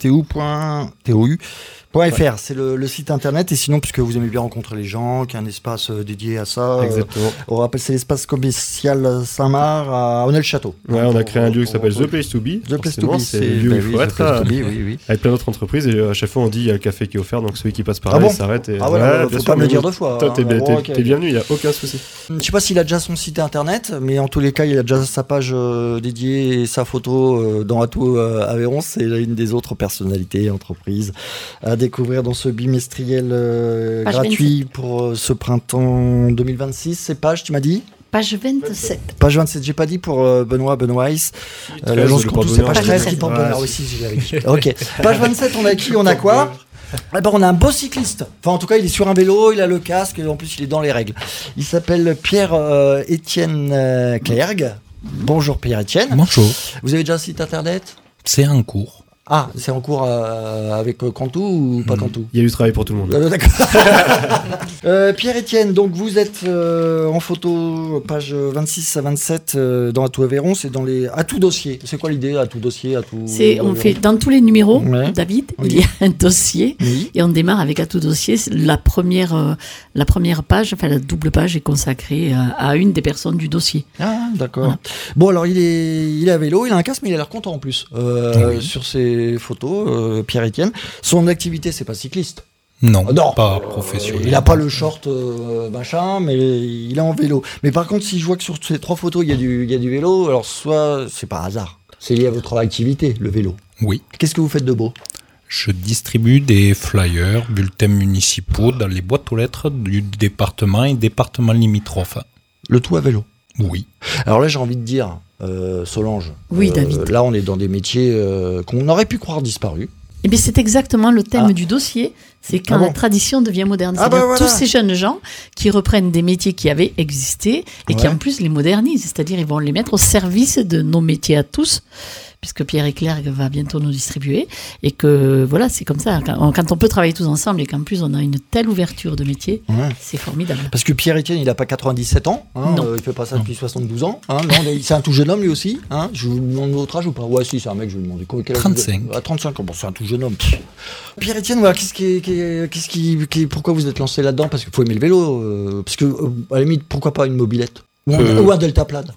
point f r, c'est le, le site internet. Et sinon, puisque vous aimez bien rencontrer les gens, qu'il y a un espace euh, dédié à ça, euh, Exactement. on rappelle, c'est l'espace commercial Saint-Marc à Honnel-Château. Ouais, on a créé un lieu qui Pour- s'appelle pour- The Place to Be. The Place to Forcément, Be, c'est le lieu où bah il oui, faut The être. Place to euh, Be, oui, oui. Avec plein d'autres entreprises, et à chaque fois, on dit il y a le café qui est offert, donc celui qui passe par Ah là, bon il s'arrête. Et Ah voilà, ouais, faut bien pas sûr, me le mais dire bon, deux fois. Toi, t'es, hein. t'es- Bon, ok, t'es ok. bienvenu, il n'y a aucun souci. Je sais pas s'il a déjà son site internet, mais en tous les cas, il a déjà sa page euh, dédiée et sa photo euh, dans Atout euh, Aveyron. C'est une des autres personnalités, entreprises à découvrir dans ce bimestriel euh, Page gratuit pour euh, ce printemps deux mille vingt-six. C'est page, tu m'as dit Page vingt-sept. Page vingt-sept, j'ai pas dit pour euh, Benoît, Benoît Weiss. Euh, treize, L'agence le Cantou, c'est porte-bonheur. page treize Page qui porte treize. bonheur Ouais, aussi, je l'avais dit. Ok. Page vingt-sept, on a qui On a quoi Eh ben, on a un beau cycliste. Enfin, en tout cas, il est sur un vélo, il a le casque, et en plus, il est dans les règles. Il s'appelle Pierre-Étienne euh, Clergue. Bonjour Pierre-Étienne. Bonjour, Vous avez déjà un site internet? c'est en cours. Ah, c'est en cours euh, avec euh, Cantou ou pas Cantou? Il y a du travail pour tout le monde. Euh, D'accord. euh, Pierre-Étienne, donc vous êtes euh, en photo, page vingt-six à vingt-sept euh, dans Atout Aveyron, c'est dans les Atout dossier. C'est quoi l'idée, Atout dossier, Atout C'est, on fait dans tous les numéros, Ouais. David, Oui. il y a un dossier. Oui. Et on démarre avec Atout dossier. La première, euh, la première page, enfin la double page est consacrée à, à une des personnes du dossier. Ah, d'accord. Voilà. Bon, alors il est, il est à vélo, il a un casque, mais il a l'air content en plus. Euh, Oui. Sur ses photos, euh, Pierre-Étienne. Son activité, c'est pas cycliste. Non, Ah, non. pas Euh, professionnel. il a pas le short euh, machin, mais il est en vélo. Mais par contre, si je vois que sur ces trois photos, il y a du, il y a du vélo, alors soit c'est par hasard. C'est lié à votre activité, le vélo. Oui. Qu'est-ce que vous faites de beau? Je distribue des flyers, bulletins municipaux dans les boîtes aux lettres du département et départements limitrophes. Le tout à vélo. Oui. Alors là, j'ai envie de dire, euh, Solange. Oui, euh, David. Là, on est dans des métiers euh, qu'on aurait pu croire disparus. Eh bien, c'est exactement le thème Ah. du dossier. C'est quand Ah bon la tradition devient moderne. Ah C'est-à-dire bah voilà. tous ces jeunes gens qui reprennent des métiers qui avaient existé et qui Ouais. en plus les modernisent. C'est-à-dire ils vont les mettre au service de nos métiers à tous, puisque Pierre Eclerc va bientôt nous distribuer. Et que voilà, c'est comme ça. Quand on, quand on peut travailler tous ensemble et qu'en plus on a une telle ouverture de métier, Ouais. c'est formidable. Parce que Pierre-Étienne, il n'a pas quatre-vingt-dix-sept ans. Hein, Non. euh, il fait pas ça depuis soixante-douze ans. Hein, non, c'est un tout jeune homme lui aussi. Hein, je vous demande votre âge ou pas? Ouais, si, c'est un mec, je vais lui demander. Quel âge vous avez? trente-cinq. Ah, trente-cinq ans, bon, c'est un tout jeune homme. Pierre-Étienne, voilà, qu'est-ce qui, est- qui est- qu'est-ce qui, qui- pourquoi vous êtes lancé là-dedans? Parce qu'il faut aimer le vélo. euh, parce que, euh, à la limite, pourquoi pas une mobilette? Ou un, Euh, ou un deltaplane?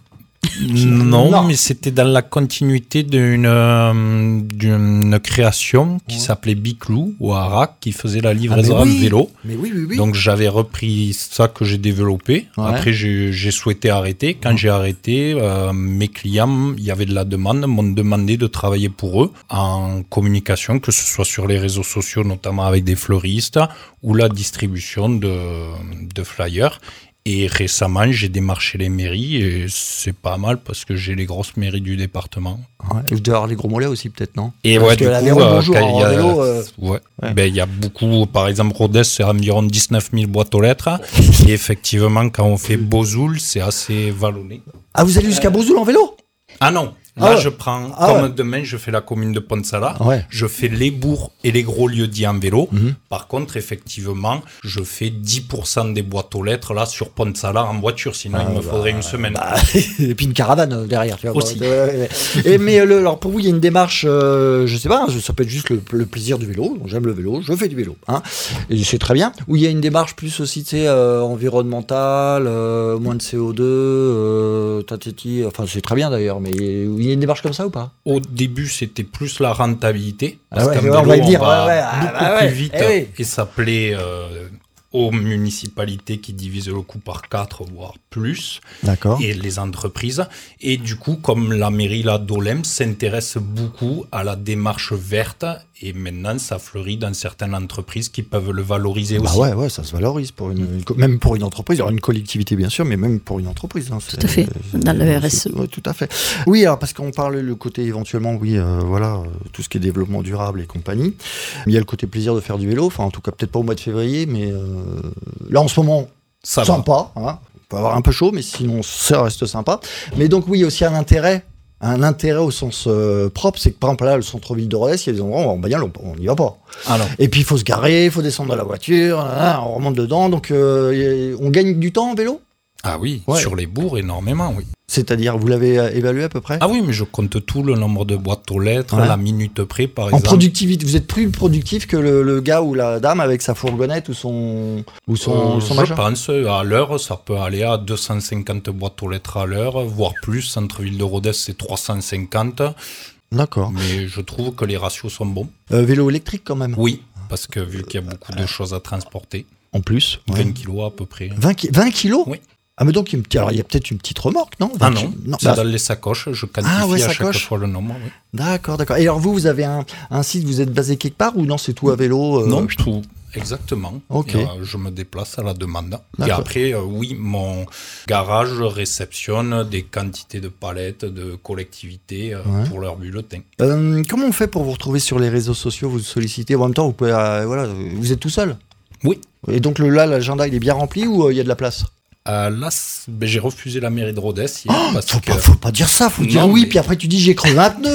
Non, Non. mais c'était dans la continuité d'une euh, d'une création qui Ouais. s'appelait Biclou ou Arac qui faisait la livraison Ah, mais en oui. vélo. Mais oui, oui, oui. Donc j'avais repris ça que j'ai développé. Ouais. Après j'ai j'ai souhaité arrêter. Quand j'ai arrêté, euh, mes clients, il y avait de la demande, m'ont demandé de travailler pour eux en communication, que ce soit sur les réseaux sociaux, notamment avec des fleuristes, ou la distribution de, de flyers. Et récemment, j'ai démarché les mairies et c'est pas mal parce que j'ai les grosses mairies du département. Ouais, vous devez avoir les gros mollets aussi, peut-être, non? Et Parce ouais, que du la coup, Véro, euh, bonjour, quand en il y a, vélo, euh, ouais. ouais. Ben, il y a beaucoup, par exemple, Rodez, c'est environ dix-neuf mille boîtes aux lettres. Et effectivement, quand on fait Bozoul, c'est assez vallonné. Ah, vous allez jusqu'à Bozoul en vélo? Ah non, Ah là, ouais. je prends, Ah comme ouais. demain, je fais la commune de Ponsala. Ouais. Je fais les bourgs et les gros lieux dits en vélo. Mhm. Par contre, effectivement, je fais dix pour cent des boîtes aux lettres là sur Ponsala en voiture. Sinon, il me faudrait une semaine. Bah, et puis une caravane euh, derrière, tu vois. Aussi. Ouais, ouais, ouais. Et, mais euh, le- alors pour vous, il y a une démarche, euh, je sais pas, hein, ça peut être juste le, le plaisir du vélo. Donc, j'aime le vélo, je fais du vélo, hein, et c'est très bien. Ou il y a une démarche plus aussi, tu sais, euh, environnementale, euh, moins de C O deux, euh, tatati, enfin c'est très bien d'ailleurs. Mais il y a une démarche comme ça ou pas? Au début, c'était plus la rentabilité. Parce Ah ouais, qu'en ouais, vélo, on va le dire, va ouais, ouais, ah, beaucoup bah ouais, plus vite. eh oui. Et ça plaît euh, aux municipalités qui divisent le coût par quatre, voire plus, D'accord. et les entreprises. Et du coup, comme la mairie là, d'Olem s'intéresse beaucoup à la démarche verte, et maintenant, ça fleurit dans certaines entreprises qui peuvent le valoriser Bah aussi. ouais, ouais, ça se valorise pour une, une co- même pour une entreprise. Il y aura une collectivité bien sûr, mais même pour une entreprise. Hein, Tout à fait, dans le R S E. Oui, tout à fait. Oui, alors parce qu'on parle le côté éventuellement, oui, euh, voilà, euh, tout ce qui est développement durable et compagnie. Il y a le côté plaisir de faire du vélo. Enfin, en tout cas, peut-être pas au mois de février, mais euh, là en ce moment, Ça va. sympa. Hein, on peut avoir un peu chaud, mais sinon ça reste sympa. Mais donc oui, il y a aussi un intérêt. Un intérêt au sens euh, propre, c'est que par exemple là, le centre-ville de Rodez, il y a des endroits où en bagnole, on n'y va pas. Alors, Et puis il faut se garer, il faut descendre de la voiture, hein, on remonte dedans, donc euh, y a- on gagne du temps en vélo. ah oui, Ouais. sur les bourgs, énormément, oui. C'est-à-dire, vous l'avez euh, évalué à peu près? Ah oui, mais je compte tout le nombre de boîtes aux lettres, Ouais. la minute près, par En exemple. productivité, vous êtes plus productif que le, le gars ou la dame avec sa fourgonnette ou son ou son, Euh, son je machin. pense, à l'heure, ça peut aller à deux cent cinquante boîtes aux lettres à l'heure, voire plus. Centre-ville de Rodez, c'est trois cent cinquante. D'accord. Mais je trouve que les ratios sont bons. Euh, vélo électrique quand même. Oui, parce que vu qu'il y a beaucoup de choses à transporter, En plus. ouais. vingt kilos à peu près. vingt, ki- vingt kilos. Oui. Ah mais donc il y a une petite- alors il y a peut-être une petite remorque, non? Ah vingt non, kilos. c'est bah, dans les sacoches, je quantifie Ah ouais, à chaque sacoche. fois le nombre. Oui. D'accord, d'accord. Et alors vous, vous avez un, un site, vous êtes basé quelque part ou non, c'est tout à vélo? euh, Non, tout. Exactement. Ok. Et, euh, je me déplace à la demande. Et D'accord. après, euh, oui, mon garage réceptionne des quantités de palettes de collectivités euh, Ouais. pour leurs bulletins. Euh, comment on fait pour vous retrouver sur les réseaux sociaux, vous sollicitez? En même temps, vous pouvez, euh, voilà, vous êtes tout seul. Oui. Et donc le, là, l'agenda, il est bien rempli ou euh, il y a de la place? Euh, là, c'est- ben, j'ai refusé la mairie de Rodez hier parce Faut que pas, faut pas dire ça, faut dire Non, oui, mais- puis après tu dis j'ai crevé un pneu.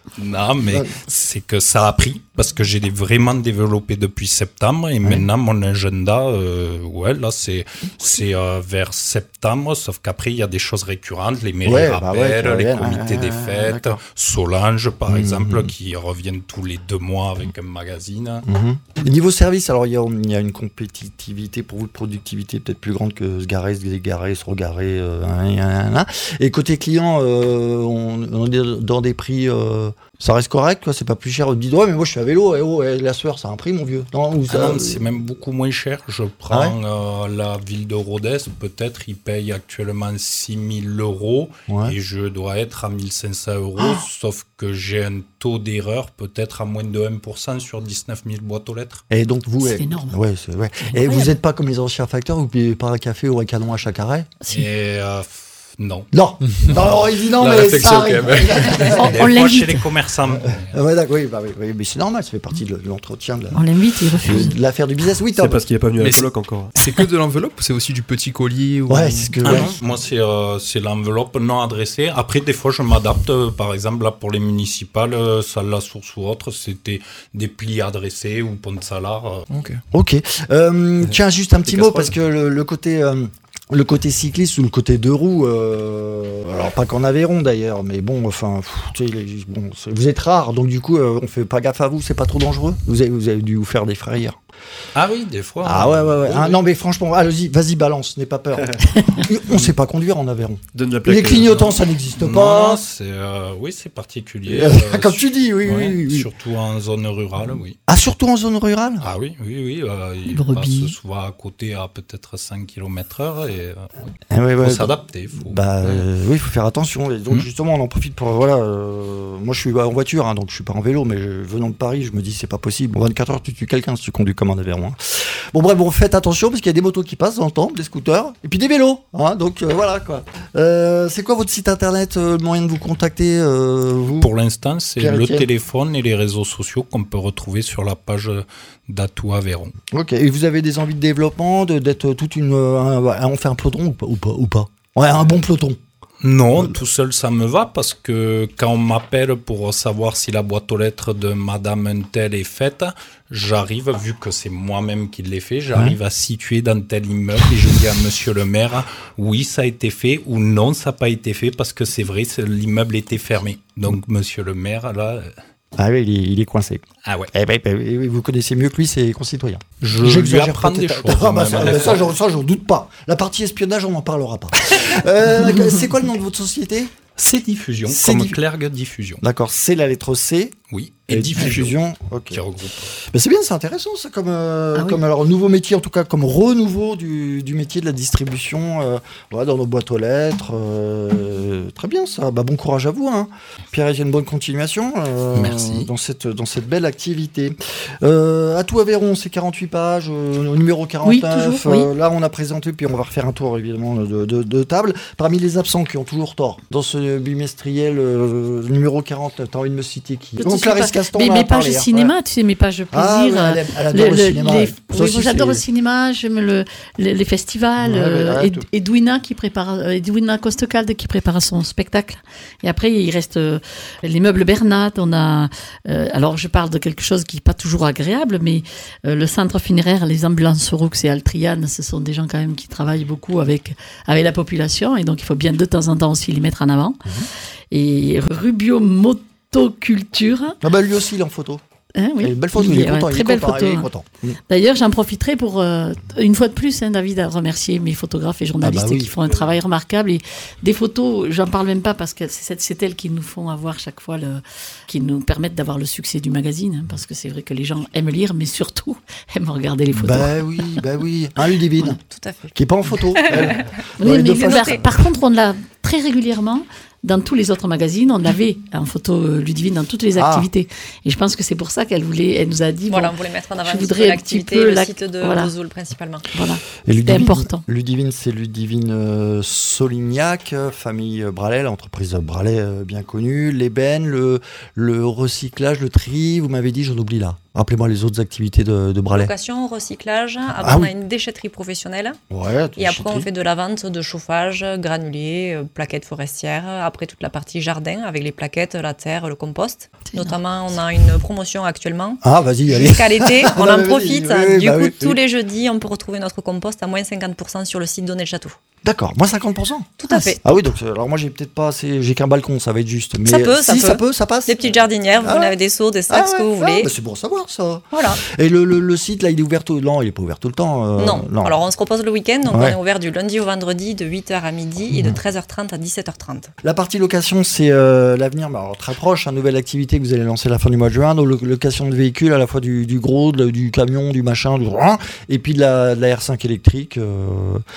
Non, mais c'est que ça a pris parce que j'ai vraiment développé depuis septembre et ouais. maintenant mon agenda, euh, ouais, là c'est c'est euh, vers septembre, sauf qu'après il y a des choses récurrentes, les mairies ouais, rappellent, bah ouais, les ouais, comités ouais, des fêtes, d'accord. Solange par mmh, exemple mmh. qui reviennent tous les deux mois avec un magazine. Mmh. Niveau service, alors il y, a, il y a une compétitivité pour vous de productivité peut-être plus grande que se garer, se dégarer, se regarer, euh, hein, hein, hein. Et côté client, euh, on, on est dans des prix. Euh, ça reste correct, quoi, c'est pas plus cher. On dit, ouais, mais moi je suis à vélo, et oh, et la sueur, ça a un prix, mon vieux. Non, ou ça, ah non, c'est même beaucoup moins cher. Je prends ah ouais euh, la ville de Rodez, peut-être, ils payent actuellement six mille euros ouais. et je dois être à mille cinq cents euros, ah. sauf que j'ai un taux d'erreur peut-être à moins de un pour cent sur dix-neuf mille boîtes aux lettres. Et donc vous, c'est ouais, énorme. Ouais, c'est, ouais. C'est et vous n'êtes pas comme les anciens facteurs, vous payez pas un café ou un canon à chaque arrêt si. Et euh, Non. Non. Non, il dit non, la mais réflexion ça quand même. on, on l'invite chez les commerçants. ouais, d'accord, oui, bah, oui, oui, mais c'est normal, ça fait partie de l'entretien de, la, on l'invite, il refuse. de l'affaire du business. Oui, c'est parce qu'il n'est pas venu à la coloc encore. C'est que de l'enveloppe ou c'est aussi du petit colis ou... Ouais, c'est ce que. Ah ouais. non, moi c'est euh, c'est l'enveloppe non adressée. Après, des fois, je m'adapte. Par exemple, là pour les municipales, salle la source ou autre, c'était des plis adressés ou pont de salard. Euh. Ok. Ok. Euh, tiens, juste un petit mot parce que le, le côté. Euh, Le côté cycliste ou le côté deux roues, euh, alors pas qu'en Aveyron d'ailleurs, mais bon, enfin, pff, tu sais, les, bon, vous êtes rare, donc du coup, euh, on fait pas gaffe à vous, c'est pas trop dangereux. Vous avez, vous avez dû vous faire des frayeurs. Ah oui, des fois. Ah ouais, ouais, ouais. Oui, ah, oui. Non, mais franchement, allez-y, vas-y, balance, n'aie pas peur. On sait pas conduire en Aveyron. Donne la plaque. Les clignotants, ça n'existe non, pas. Non, c'est, euh, oui, c'est particulier. Euh, euh, Comme tu dis, oui, ouais, oui, oui. Surtout en zone rurale, oui. Ah, surtout en zone rurale. Ah oui, oui, oui. Euh, il Brebis. passe souvent à côté à peut-être cinq kilomètres heure et euh, Ah, ouais, il ouais, faut s'adapter. Faut... Bah ouais. euh, oui, il faut faire attention. Et donc Mmh. justement, on en profite pour voilà. Euh, moi, je suis en voiture, hein, donc je suis pas en vélo, mais je, venant de Paris, je me dis c'est pas possible. En vingt-quatre heures, tu tues quelqu'un si tu conduis comme en Aveyron. Hein. Bon bref, bon, faites attention parce qu'il y a des motos qui passent dans le temps, des scooters, et puis des vélos. Hein, donc euh, voilà quoi. Euh, c'est quoi votre site internet, euh, le moyen de vous contacter euh, vous Pour l'instant, c'est Pierre le Etienne. téléphone et les réseaux sociaux qu'on peut retrouver sur la page d'Atout Aveyron. Ok. Et vous avez des envies de développement, de, d'être toute une, euh, un, on fait un peloton ou pas, ou pas, ou pas Ouais, un bon peloton. Non, tout seul ça me va parce que quand on m'appelle pour savoir si la boîte aux lettres de Madame Untel est faite, j'arrive, vu que c'est moi-même qui l'ai fait, j'arrive ouais. à situer dans tel immeuble et je dis à monsieur le maire, oui ça a été fait ou non ça n'a pas été fait parce que c'est vrai, c'est, l'immeuble était fermé. Donc monsieur le maire là... Ah oui, il est, il est coincé. Ah ouais. Eh ben, ben, vous connaissez mieux que lui ses concitoyens. Je lui apprends des choses. Ah bah ça, ça, ça, ça, j'en doute pas. La partie espionnage, on n'en parlera pas. euh, c'est quoi le nom de votre société ? C'est Diffusion, c'est comme diff... Clergue Diffusion. D'accord, c'est la lettre C. Oui. Et, et diffusion, ok. Qui regroupe. Ben c'est bien, c'est intéressant ça, comme, euh, ah, comme oui. alors nouveau métier, en tout cas comme renouveau du, du métier de la distribution euh, voilà, dans nos boîtes aux lettres. Euh, très bien ça. Bah, bon courage à vous, hein. Pierre-Etienne, bonne continuation. Euh, Merci. Dans cette, dans cette belle activité. Euh, Atout Aveyron, c'est quarante-huit pages, euh, numéro quarante-neuf. Oui, toujours, oui. euh, là, on a présenté, puis on va refaire un tour évidemment de, de, de table. Parmi les absents qui ont toujours tort dans ce bimestriel euh, numéro quarante-neuf, t'as envie de me citer qui ? Donc Clarisse Caston, mais on mes a pages parlé, de hein. cinéma, ouais. Tu sais, mes pages de plaisir. Ah, ouais, elle, aime, elle adore le, le cinéma. Les, ouais. oui, aussi, j'adore c'est... le cinéma, j'aime le, le, les festivals. Ouais, euh, ouais, Ed, Edwina qui prépare, Edwina Costecalde qui prépare son spectacle. Et après, il reste euh, les meubles Bernat. On a, euh, alors je parle de quelque chose qui n'est pas toujours agréable, mais euh, le centre funéraire, les ambulances Roux et Altriane, ce sont des gens quand même qui travaillent beaucoup avec, avec la population. Et donc, il faut bien de temps en temps aussi les mettre en avant. Mmh. Et Rubio Motoculture. Ah bah lui aussi, il est en photo. Hein, oui. Il, belle photo, il, il est content. Ouais, très il est belle content, photo. Il est content. Mmh. D'ailleurs, j'en profiterai pour, euh, une fois de plus, hein, David, à remercier mes photographes et journalistes ah bah oui. qui font un travail remarquable. Et des photos, j'en parle même pas parce que c'est, c'est elles qui nous font avoir chaque fois, le, qui nous permettent d'avoir le succès du magazine. Hein, parce que c'est vrai que les gens aiment lire, mais surtout aiment regarder les photos. Bah oui, bah oui. Hein, Ludivine, ouais, tout à fait. Qui n'est pas en photo. Elle. Oui, mais par, par contre, on l'a très régulièrement. Dans tous les autres magazines, on l'avait en photo Ludivine dans toutes les activités. Ah. Et je pense que c'est pour ça qu'elle voulait, elle nous a dit. Voilà, bon, on voulait mettre en avant je voudrais l'activité, le la... site de voilà. Vesoul principalement. Voilà. C'est important. Ludivine, c'est Ludivine euh, Solignac, euh, famille euh, Bralet, l'entreprise Bralet euh, bien connue, l'ébène, le, le recyclage, le tri. Vous m'avez dit, j'en oublie là. Rappelez-moi les autres activités de, de Braley. Location, recyclage. Après, Ah on oui. a une déchetterie professionnelle. Ouais, Et après, on fait de la vente de chauffage, granulés, euh, plaquettes forestières. Après, toute la partie jardin avec les plaquettes, la terre, le compost. C'est Notamment, on a une promotion actuellement. Ah, vas-y, allez. Jusqu'à l'été, on Non, en mais profite. vas-y, oui, du bah coup, oui, tous oui. les jeudis, on peut retrouver notre compost à moins cinquante pour cent sur le site Donnet-le-Château. D'accord, moins cinquante pour cent. Tout à fait. Ah oui, donc alors moi j'ai peut-être pas assez, j'ai qu'un balcon, ça va être juste. Mais Ça peut, ça si, peut. ça peut, ça passe. Des petites jardinières, vous Ah venez ouais. avec des seaux, des Ah sacs, ce que ouais, vous ah, voulez. bah c'est bon à savoir ça. Voilà. Et le, le, le site là, il est ouvert tout. Non, il est pas ouvert tout le temps. euh, non. Alors, on se repose le week-end, donc Ouais. on est ouvert du lundi au vendredi de huit heures à midi et de treize heures trente à dix-sept heures trente. La partie location, c'est euh, l'avenir, mais alors très proche, une nouvelle activité que vous allez lancer à la fin du mois de juin, donc lo- location de véhicules, à la fois du, du gros, de- du camion, du machin, du et puis de la, de la R cinq électrique euh,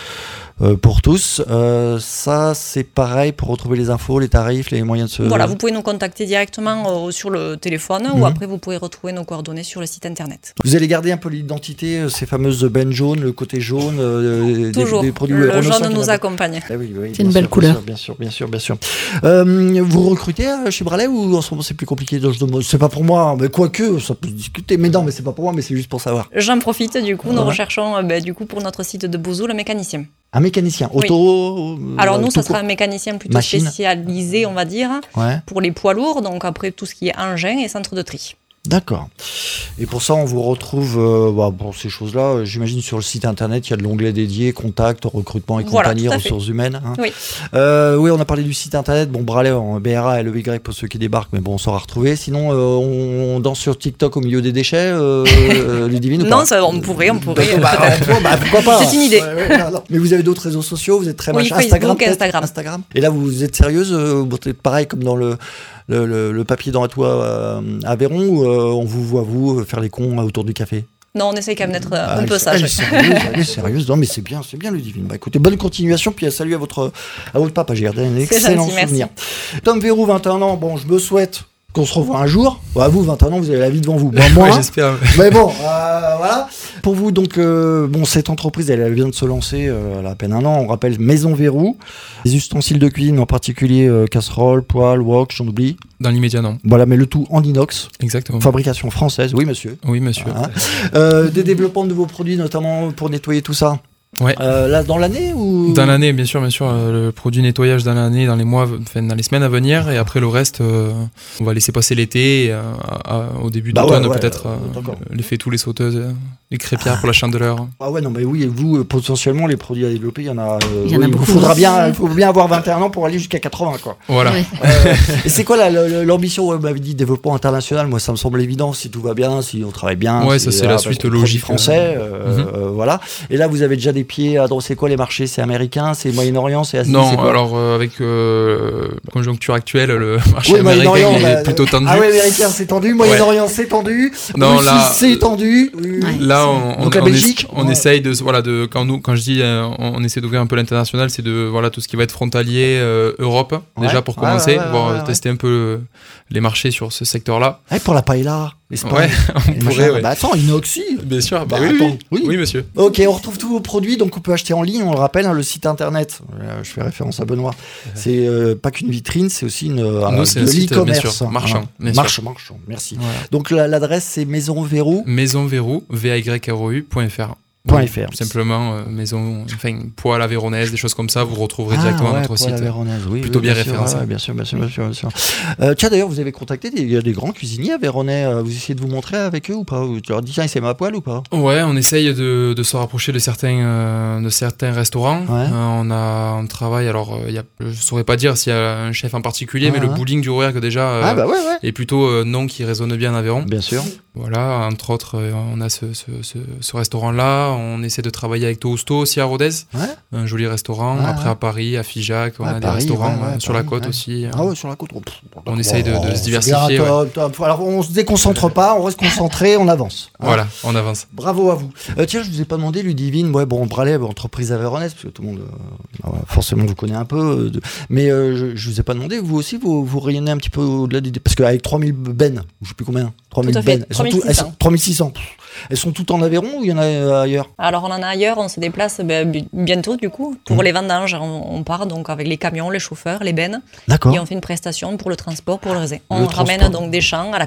euh, pour tous. Euh, ça, c'est pareil pour retrouver les infos, les tarifs, les moyens de se... Voilà, vous pouvez nous contacter directement euh, sur le téléphone Mhm. ou après vous pouvez retrouver nos coordonnées sur le site internet. Vous allez garder un peu l'identité, euh, ces fameuses bennes jaunes, le côté jaune, euh, des- Toujours, des, produits le Renault cinq, jaune il y en nous a- accompagne. Ah oui, oui, C'est une bien belle sûr, couleur. Bien sûr, bien sûr, bien sûr. Euh, vous recrutez euh, chez Braley ou en ce moment c'est plus compliqué? Donc, je demande- C'est pas pour moi, mais quoique, ça peut se discuter. Mais non, mais c'est pas pour moi, mais c'est juste pour savoir. J'en profite, du coup, nous Ouais. recherchons euh, ben, du coup, pour notre site de Bouzou le mécanicien. Un mécanicien, Oui. auto. euh, Alors nous, tout ça sera court. un mécanicien plutôt Machine. spécialisé, on va dire, Ouais, pour les poids lourds, donc après tout ce qui est engin et centre de tri. d'accord. Et pour ça, on vous retrouve euh, bah, pour ces choses-là. euh, J'imagine sur le site internet, il y a de l'onglet dédié, contact, recrutement et Voilà, compagnie, tout à fait. ressources humaines. hein. Oui. Euh, oui, on a parlé du site internet. Bon, Braley en B R A L E Y pour ceux qui débarquent, mais bon, on saura retrouver. Sinon, euh, on, on danse sur TikTok au milieu des déchets, euh, euh, Ludivine, ou Non, pas ça, on pourrait, on pourrait, Bah, bah, peut-être. on pourrait, bah, pourquoi pas. C'est une idée. Ouais, ouais, non, non. Mais vous avez d'autres réseaux sociaux, vous êtes très Oui, machin. Facebook, Instagram, peut-être Instagram. Instagram. Et là, vous êtes sérieuse euh, vous êtes pareil comme dans le, le, le, le papier dans la toit euh, à Aveyron, où euh, on vous voit, vous, faire les cons euh, autour du café? Non, on essaye quand même d'être euh, Ah, un elle- peu Elle sage. est sérieuse, elle est sérieuse. Non, mais c'est bien, c'est bien, Ludivine. Bah, écoutez, bonne continuation, puis salut à votre, à votre papa. J'ai gardé un excellent gentil, merci. souvenir. Tom Verrou, vingt et un ans. Bon, je me souhaite qu'on se revoit un jour. Bah, vous, vingt et un ans, vous avez la vie devant vous. Moi, moi, Ouais, hein. j'espère. Mais bon, euh, voilà. Pour vous, donc, euh, bon, cette entreprise, elle, elle vient de se lancer, euh, elle a à peine un an. On rappelle Maison Verrou. Les ustensiles de cuisine, en particulier euh, casseroles, poêles, wok, j'en oublie. Dans l'immédiat, non. Voilà, mais le tout en inox. Exactement. Fabrication française, oui, monsieur. Oui, monsieur. Hein. Euh, des développements de nouveaux produits, notamment pour nettoyer tout ça. Ouais. Euh, là, dans l'année ou Dans l'année, bien sûr, bien sûr, euh, le produit nettoyage dans l'année, dans les mois, enfin, dans les semaines à venir, et après le reste, euh, on va laisser passer l'été, et, euh, à- à- au début Bah d'automne ouais, ouais, peut-être, euh, euh, d'accord. l'effet tous les sauteuses, euh, les crêpières pour la chandeleur. Ah ouais, non, mais oui, et vous, euh, potentiellement, les produits à développer, il y en a. euh, Il y en a oui, beaucoup. Il faudra bien, il faut bien avoir vingt et un ans pour aller jusqu'à quatre-vingts, quoi. Voilà. Ouais. Euh, et c'est quoi la- la- l'ambition? Ouais, vous m'avez dit développement international. Moi, ça me semble évident. Si tout va bien, si on travaille bien. Ouais, si- ça, c'est voilà, la parce suite que logique, produit français, euh, euh, mhm. euh, voilà. Et là, vous avez déjà des pieds à droite. C'est quoi les marchés? C'est américain, c'est Moyen-Orient, c'est Asie, c'est Non, quoi? alors euh, avec euh, la conjoncture actuelle, le marché Oui, américain Moyen-Orient, il bah, est plutôt tendu. Ah ouais, américain, c'est tendu. Moyen-Orient, c'est tendu. Non, Russie, là- c'est tendu. Ouais. Là, on, Donc on, la on Belgique, essa- on ouais. essaye de, voilà, de quand nous, quand je dis, euh, on, on essaie d'ouvrir un peu l'international, c'est de, voilà, tout ce qui va être frontalier euh, Europe déjà Ouais. pour Ouais, commencer, ouais, ouais, voir ouais, ouais. tester un peu le- les marchés sur ce secteur-là. Ouais, pour la paella, l'Espagne. Ouais, on Et pourrait. machin. Ouais. Bah attends, inoxy. Bien sûr. Bah, bah oui, attends, oui, oui. oui, monsieur. Ok, on retrouve tous vos produits, donc on peut acheter en ligne, on le rappelle, hein, le site internet. Euh, je fais référence à Benoît. C'est euh, pas qu'une vitrine, c'est aussi une, euh, Nous, c'est de un site, l'e-commerce. bien sûr, marchand, Hein. bien sûr. Marchand, marchand, merci. Voilà. Donc la- l'adresse c'est Maison Verrou. Maison Verrou, V A Y R O U point F R. Point F R. Tout simplement, euh, maison, enfin, poêle avéronaise, des choses comme ça, vous retrouverez Ah, directement ouais, notre pour site. la Véronaise, oui, Plutôt oui, bien sûr, référencé. ouais, bien sûr, bien sûr, bien sûr, bien sûr. Euh, tiens, d'ailleurs, vous avez contacté des, il y a des grands cuisiniers à Véronais. euh, Vous essayez de vous montrer avec eux ou pas? Vous leur dites tiens, c'est ma poêle ou pas? Ouais, on essaye de, de se rapprocher de certains, euh, de certains restaurants. Ouais. Euh, on a, on travaille. Alors, euh, il y a, je saurais pas dire s'il y a un chef en particulier, Ah, mais le ouais. bowling du Rouergue déjà euh, Ah bah ouais, ouais. est plutôt euh, nom qui résonne bien en Aveyron. Bien sûr. Voilà, entre autres, euh, on a ce, ce, ce, ce restaurant-là. On essaie de travailler avec Tousto aussi à Rodez, Ouais. un joli restaurant. Ah, Après ouais. à Paris, à Figeac, on Ouais, a des Paris, restaurants ouais, ouais, euh, sur la Paris, côte ouais. aussi. euh. Ah ouais, sur la côte. Oh, pff, On essaye de- de se c'est diversifier, bien, top, top. Alors on se déconcentre pas, on reste concentré, on avance. Hein. Voilà, on avance. Bravo à vous. Euh, tiens, je vous ai pas demandé, Ludivine, ouais, bon, Braley, entreprise aveyronnaise, parce que tout le monde, euh, ouais, forcément, vous connaît un peu. euh, de- mais euh, je, je vous ai pas demandé, vous aussi, vous, vous rayonnez un petit peu au-delà du. Parce qu'avec trois mille bennes, je sais plus combien, trois mille Tout à fait, bennes, elles sont, trois mille tout- elles six cents. sont- trois mille six cents. Pff, elles sont toutes en Aveyron ou il y en a euh, ailleurs? Alors on en a ailleurs, on se déplace ben, bi- bientôt du coup pour Mhm. les vendanges. On, on part donc avec les camions, les chauffeurs, les bennes D'accord. et on fait une prestation pour le transport, pour le raisin. On Le ramène transport. donc des champs à la cave.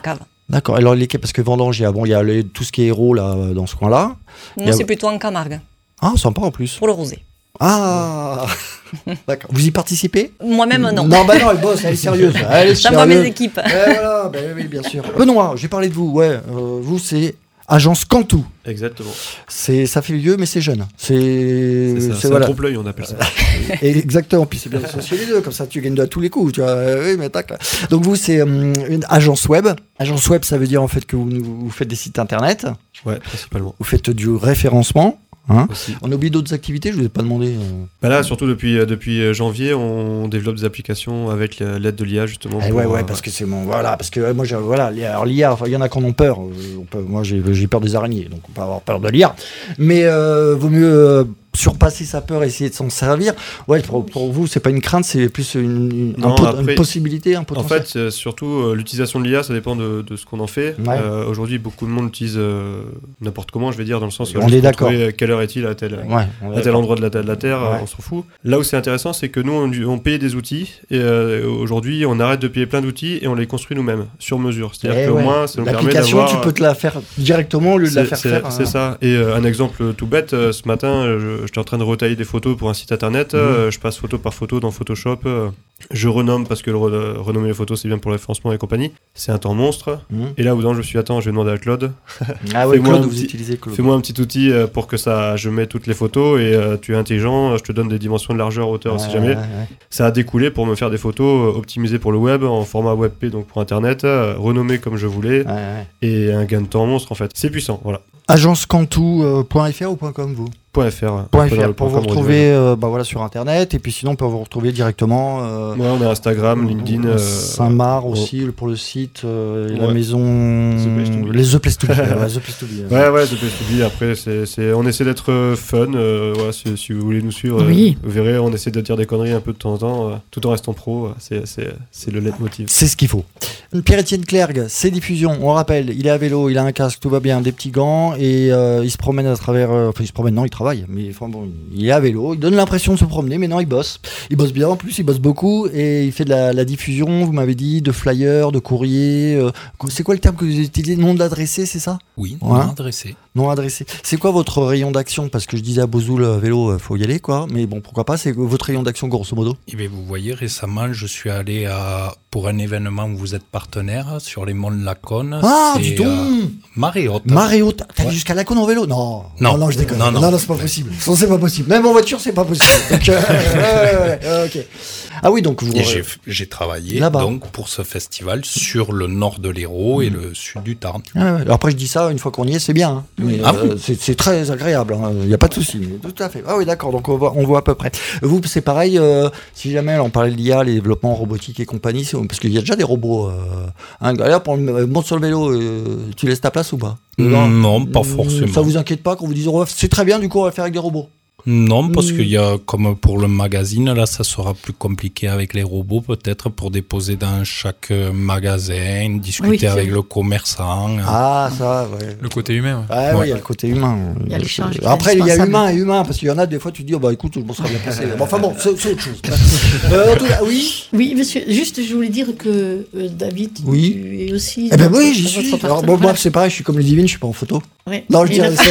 D'accord. Alors, les... parce que Vendange, il y a, bon, il y a les... tout ce qui est héros là, dans ce coin-là. Nous, a... c'est plutôt en Camargue. Ah, sympa en plus. Pour le rosé. Ah d'accord. Vous y participez? Moi-même, non. Non, bah non, elle bosse, elle est sérieuse. Elle est J'envoie sérieuse. mes équipes. Eh, voilà, bah, oui, bien sûr. Benoît, j'ai parlé de vous. Ouais, euh, vous, c'est Agence Cantou. Exactement. C'est, ça fait vieux, mais c'est jeune. C'est, c'est, ça, c'est, c'est voilà. un trompe-l'œil, on appelle ça. Et exactement. Puis c'est bien associé les deux, comme ça tu gagnes à tous les coups. Tu vois. Oui, mais tac. Donc vous, c'est um, une agence web. Agence web, ça veut dire en fait que vous, vous faites des sites internet. Ouais, principalement. Vous faites du référencement. Hein, aussi. On oublie d'autres activités, je vous ai pas demandé. Euh... Bah là, surtout depuis, euh, depuis janvier, on développe des applications avec l'aide de l'I A justement. Eh pour, ouais, ouais, euh, parce que c'est mon, voilà, parce que euh, moi, j'ai, voilà, alors l'I A, il y en a qui en ont peur. Euh, on peut, moi, j'ai, j'ai peur des araignées, donc on peut avoir peur de l'I A. Mais euh, vaut mieux euh, surpasser sa peur et essayer de s'en servir. Ouais, pour, pour vous, c'est pas une crainte, c'est plus une, une, non, un po- après, une possibilité, un potentiel. En fait, euh, surtout euh, l'utilisation de l'I A, ça dépend de, de ce qu'on en fait. Ouais. Euh, aujourd'hui, beaucoup de monde l'utilise euh, n'importe comment, je vais dire, dans le sens où on est d'accord. Quelle heure est-il à tel, ouais, à tel endroit de la, de la Terre, ouais. on s'en fout. Là où c'est intéressant, c'est que nous, on, on paye des outils et euh, aujourd'hui, on arrête de payer plein d'outils et on les construit nous-mêmes, sur mesure. C'est-à-dire eh qu'au ouais. moins, ça nous permet l'application, d'avoir... tu peux te la faire directement au lieu de la faire c'est, faire. C'est hein. ça. Et euh, un exemple tout bête, euh, ce matin, je, j'étais en train de retailler des photos pour un site internet. Mmh. Euh, je passe photo par photo dans Photoshop. Euh, je renomme parce que le re- renommer les photos, c'est bien pour le référencement et compagnie. C'est un temps monstre. Mmh. Et là, où je me suis attends, je vais demander à Claude. Ah ouais, Claude, vous petit, utilisez Claude. Fais-moi un petit outil euh, pour que ça, je mette toutes les photos et euh, tu es intelligent. Je te donne des dimensions de largeur, hauteur, ouais, si jamais. Ouais, ouais. Ça a découlé pour me faire des photos euh, optimisées pour le web en format WebP, donc pour internet, euh, renommées comme je voulais. Ouais, ouais. Et un gain de temps monstre en fait. C'est puissant, voilà. agence cantou point f r ou .com vous .fr, .fr pour vous retrouver euh, bah voilà, sur internet et puis sinon on peut vous retrouver directement euh, ouais, on a Instagram, LinkedIn, euh, Saint-Marc aussi oh. pour le site euh, et ouais. la maison les The Place to Be. ouais, The Place to Be ouais ouais The Place to Be. Après c'est, c'est... on essaie d'être fun euh, ouais, si, si vous voulez nous suivre oui. euh, vous verrez on essaie de dire des conneries un peu de temps en temps euh, tout en restant pro, c'est, c'est, c'est le leitmotiv. C'est ce qu'il faut. Pierre-Étienne Clergue, ses diffusions, on rappelle, il est à vélo, il a un casque, tout va bien, des petits gants et euh, il se promène à travers euh, enfin il se promène non il travaille mais enfin bon il est à vélo, il donne l'impression de se promener, mais non, il bosse. Il bosse bien, en plus, il bosse beaucoup, et il fait de la, la diffusion, vous m'avez dit, de flyers, de courriers. Euh, c'est quoi le terme que vous utilisez? Non adressé, c'est ça? Oui, ouais. non adressé. Non adressé. C'est quoi votre rayon d'action? Parce que je disais à Bozoul, vélo, faut y aller, quoi. Mais bon, pourquoi pas? C'est votre rayon d'action, grosso modo? Eh bien, vous voyez, récemment, je suis allé à, pour un événement où vous êtes partenaire, sur les monts de Laconne. Ah, c'est, dis donc euh, Marée Haute. Marée Haute. T'as ouais. allé jusqu'à Laconne en vélo? Non. Non. Non, non, je déconne. Non, non, non, non c'est pas ouais. possible. Non, c'est pas possible. Même en voiture, c'est pas possible. Donc, euh, ouais, ouais, ouais, ok. Ah oui, donc vous... Et j'ai, j'ai travaillé là-bas. donc pour ce festival sur le nord de l'Hérault mmh. et le sud du Tarn. Ah ouais. Alors après, je dis ça, une fois qu'on y est, c'est bien. Hein. Mais, ah euh, c'est, c'est très agréable, il hein. n'y a pas de souci. Tout à fait. Ah oui, d'accord, donc on voit, on voit à peu près. Vous, c'est pareil, euh, si jamais on parlait de l'I A, les développements robotiques et compagnie, c'est, parce qu'il y a déjà des robots. Euh, hein, d'ailleurs, pour le monte sur le vélo, euh, tu laisses ta place ou pas? Non, non, pas forcément. Ça vous inquiète pas quand vous dites, oh, c'est très bien, du coup, on va le faire avec des robots? Non, parce mmh. qu'il y a, comme pour le magazine, là, ça sera plus compliqué avec les robots, peut-être, pour déposer dans chaque magasin, discuter oui, avec le commerçant. Ah, ça, ouais. Le côté humain. Ouais, ouais, ouais, il y a le côté humain. Il y a l'échange. Après, il y a humain et humain, parce qu'il y en a, des fois, tu te dis, oh, bah écoute, bon, ça sera bien passé. Bon, enfin bon, c'est, c'est autre chose. euh, en tout cas, oui. Oui, monsieur, juste, je voulais dire que euh, David, oui. tu es aussi. Eh ben oui, j'y suis. Alors, bon, moi, c'est pareil, je suis comme le divine, je suis pas en photo. Ouais. Non, je dirais.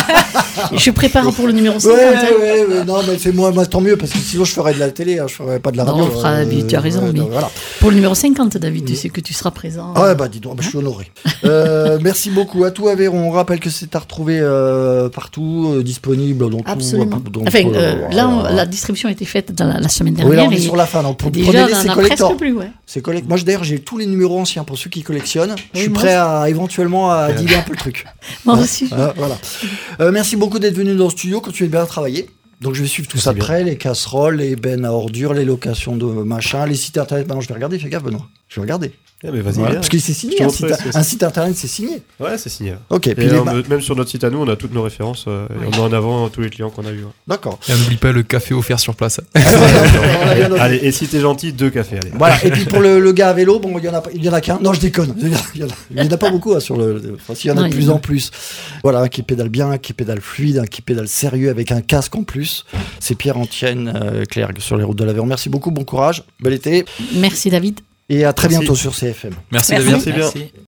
Je prépare pour le numéro cinquante. Ouais, hein. ouais, ouais, non, mais c'est moi, moi, tant mieux, parce que sinon je ferais de la télé, hein, je ferais pas de la radio. Non, on fera, euh, tu as raison, euh, mais donc, voilà. Pour le numéro cinquante, David, tu sais que tu seras présent. Ah ouais, bah dis donc, bah, je suis honoré. euh, merci beaucoup à tout Aveyron. On rappelle que c'est à retrouver euh, partout, euh, disponible. Donc, absolument. Tout, donc, enfin, euh, euh, là, on, la distribution a été faite dans la, la semaine dernière. Oui, là, on est sur la fin. Donc, pour déjà, les, on c'est en a collector. presque plus, ouais. C'est collect... Moi, d'ailleurs, j'ai tous les numéros anciens pour ceux qui collectionnent. Je suis oui, prêt moi, à éventuellement à dealer un peu le truc. Moi aussi. Euh, voilà. Euh, merci beaucoup d'être venu dans le studio. Continuez de bien travailler. Donc je vais suivre tout merci ça de bien. près, les casseroles, les bennes à ordures, les locations de machin, les sites internet. Maintenant, je vais regarder. Fais gaffe, Benoît. Je vais regarder. Ah mais vas-y, voilà. Parce que c'est signé. Un site, un site internet, c'est signé. Ouais, c'est signé. Ok. Et puis alors, les... même sur notre site à nous, on a toutes nos références euh, et on met en avant tous les clients qu'on a eu. Ouais. D'accord. Et n'oublie pas le café offert sur place. Allez, et si t'es gentil, deux cafés. Allez. Voilà. Et puis pour le, le gars à vélo, bon, il y en a, il y en a qu'un. Non, je déconne. Il y en a, il y en a, il y en a pas beaucoup hein, sur le. Enfin, s'il y en a non, de plus en plus. Voilà, un qui pédale bien, un qui pédale fluide, un qui pédale sérieux avec un casque en plus. C'est Pierre-Étienne euh, Clergue sur les routes de l'Aveyron. Merci beaucoup, bon courage, bel été. Merci David. Et à très Merci. bientôt sur C F M. Merci, Merci. David. Merci bien. Merci.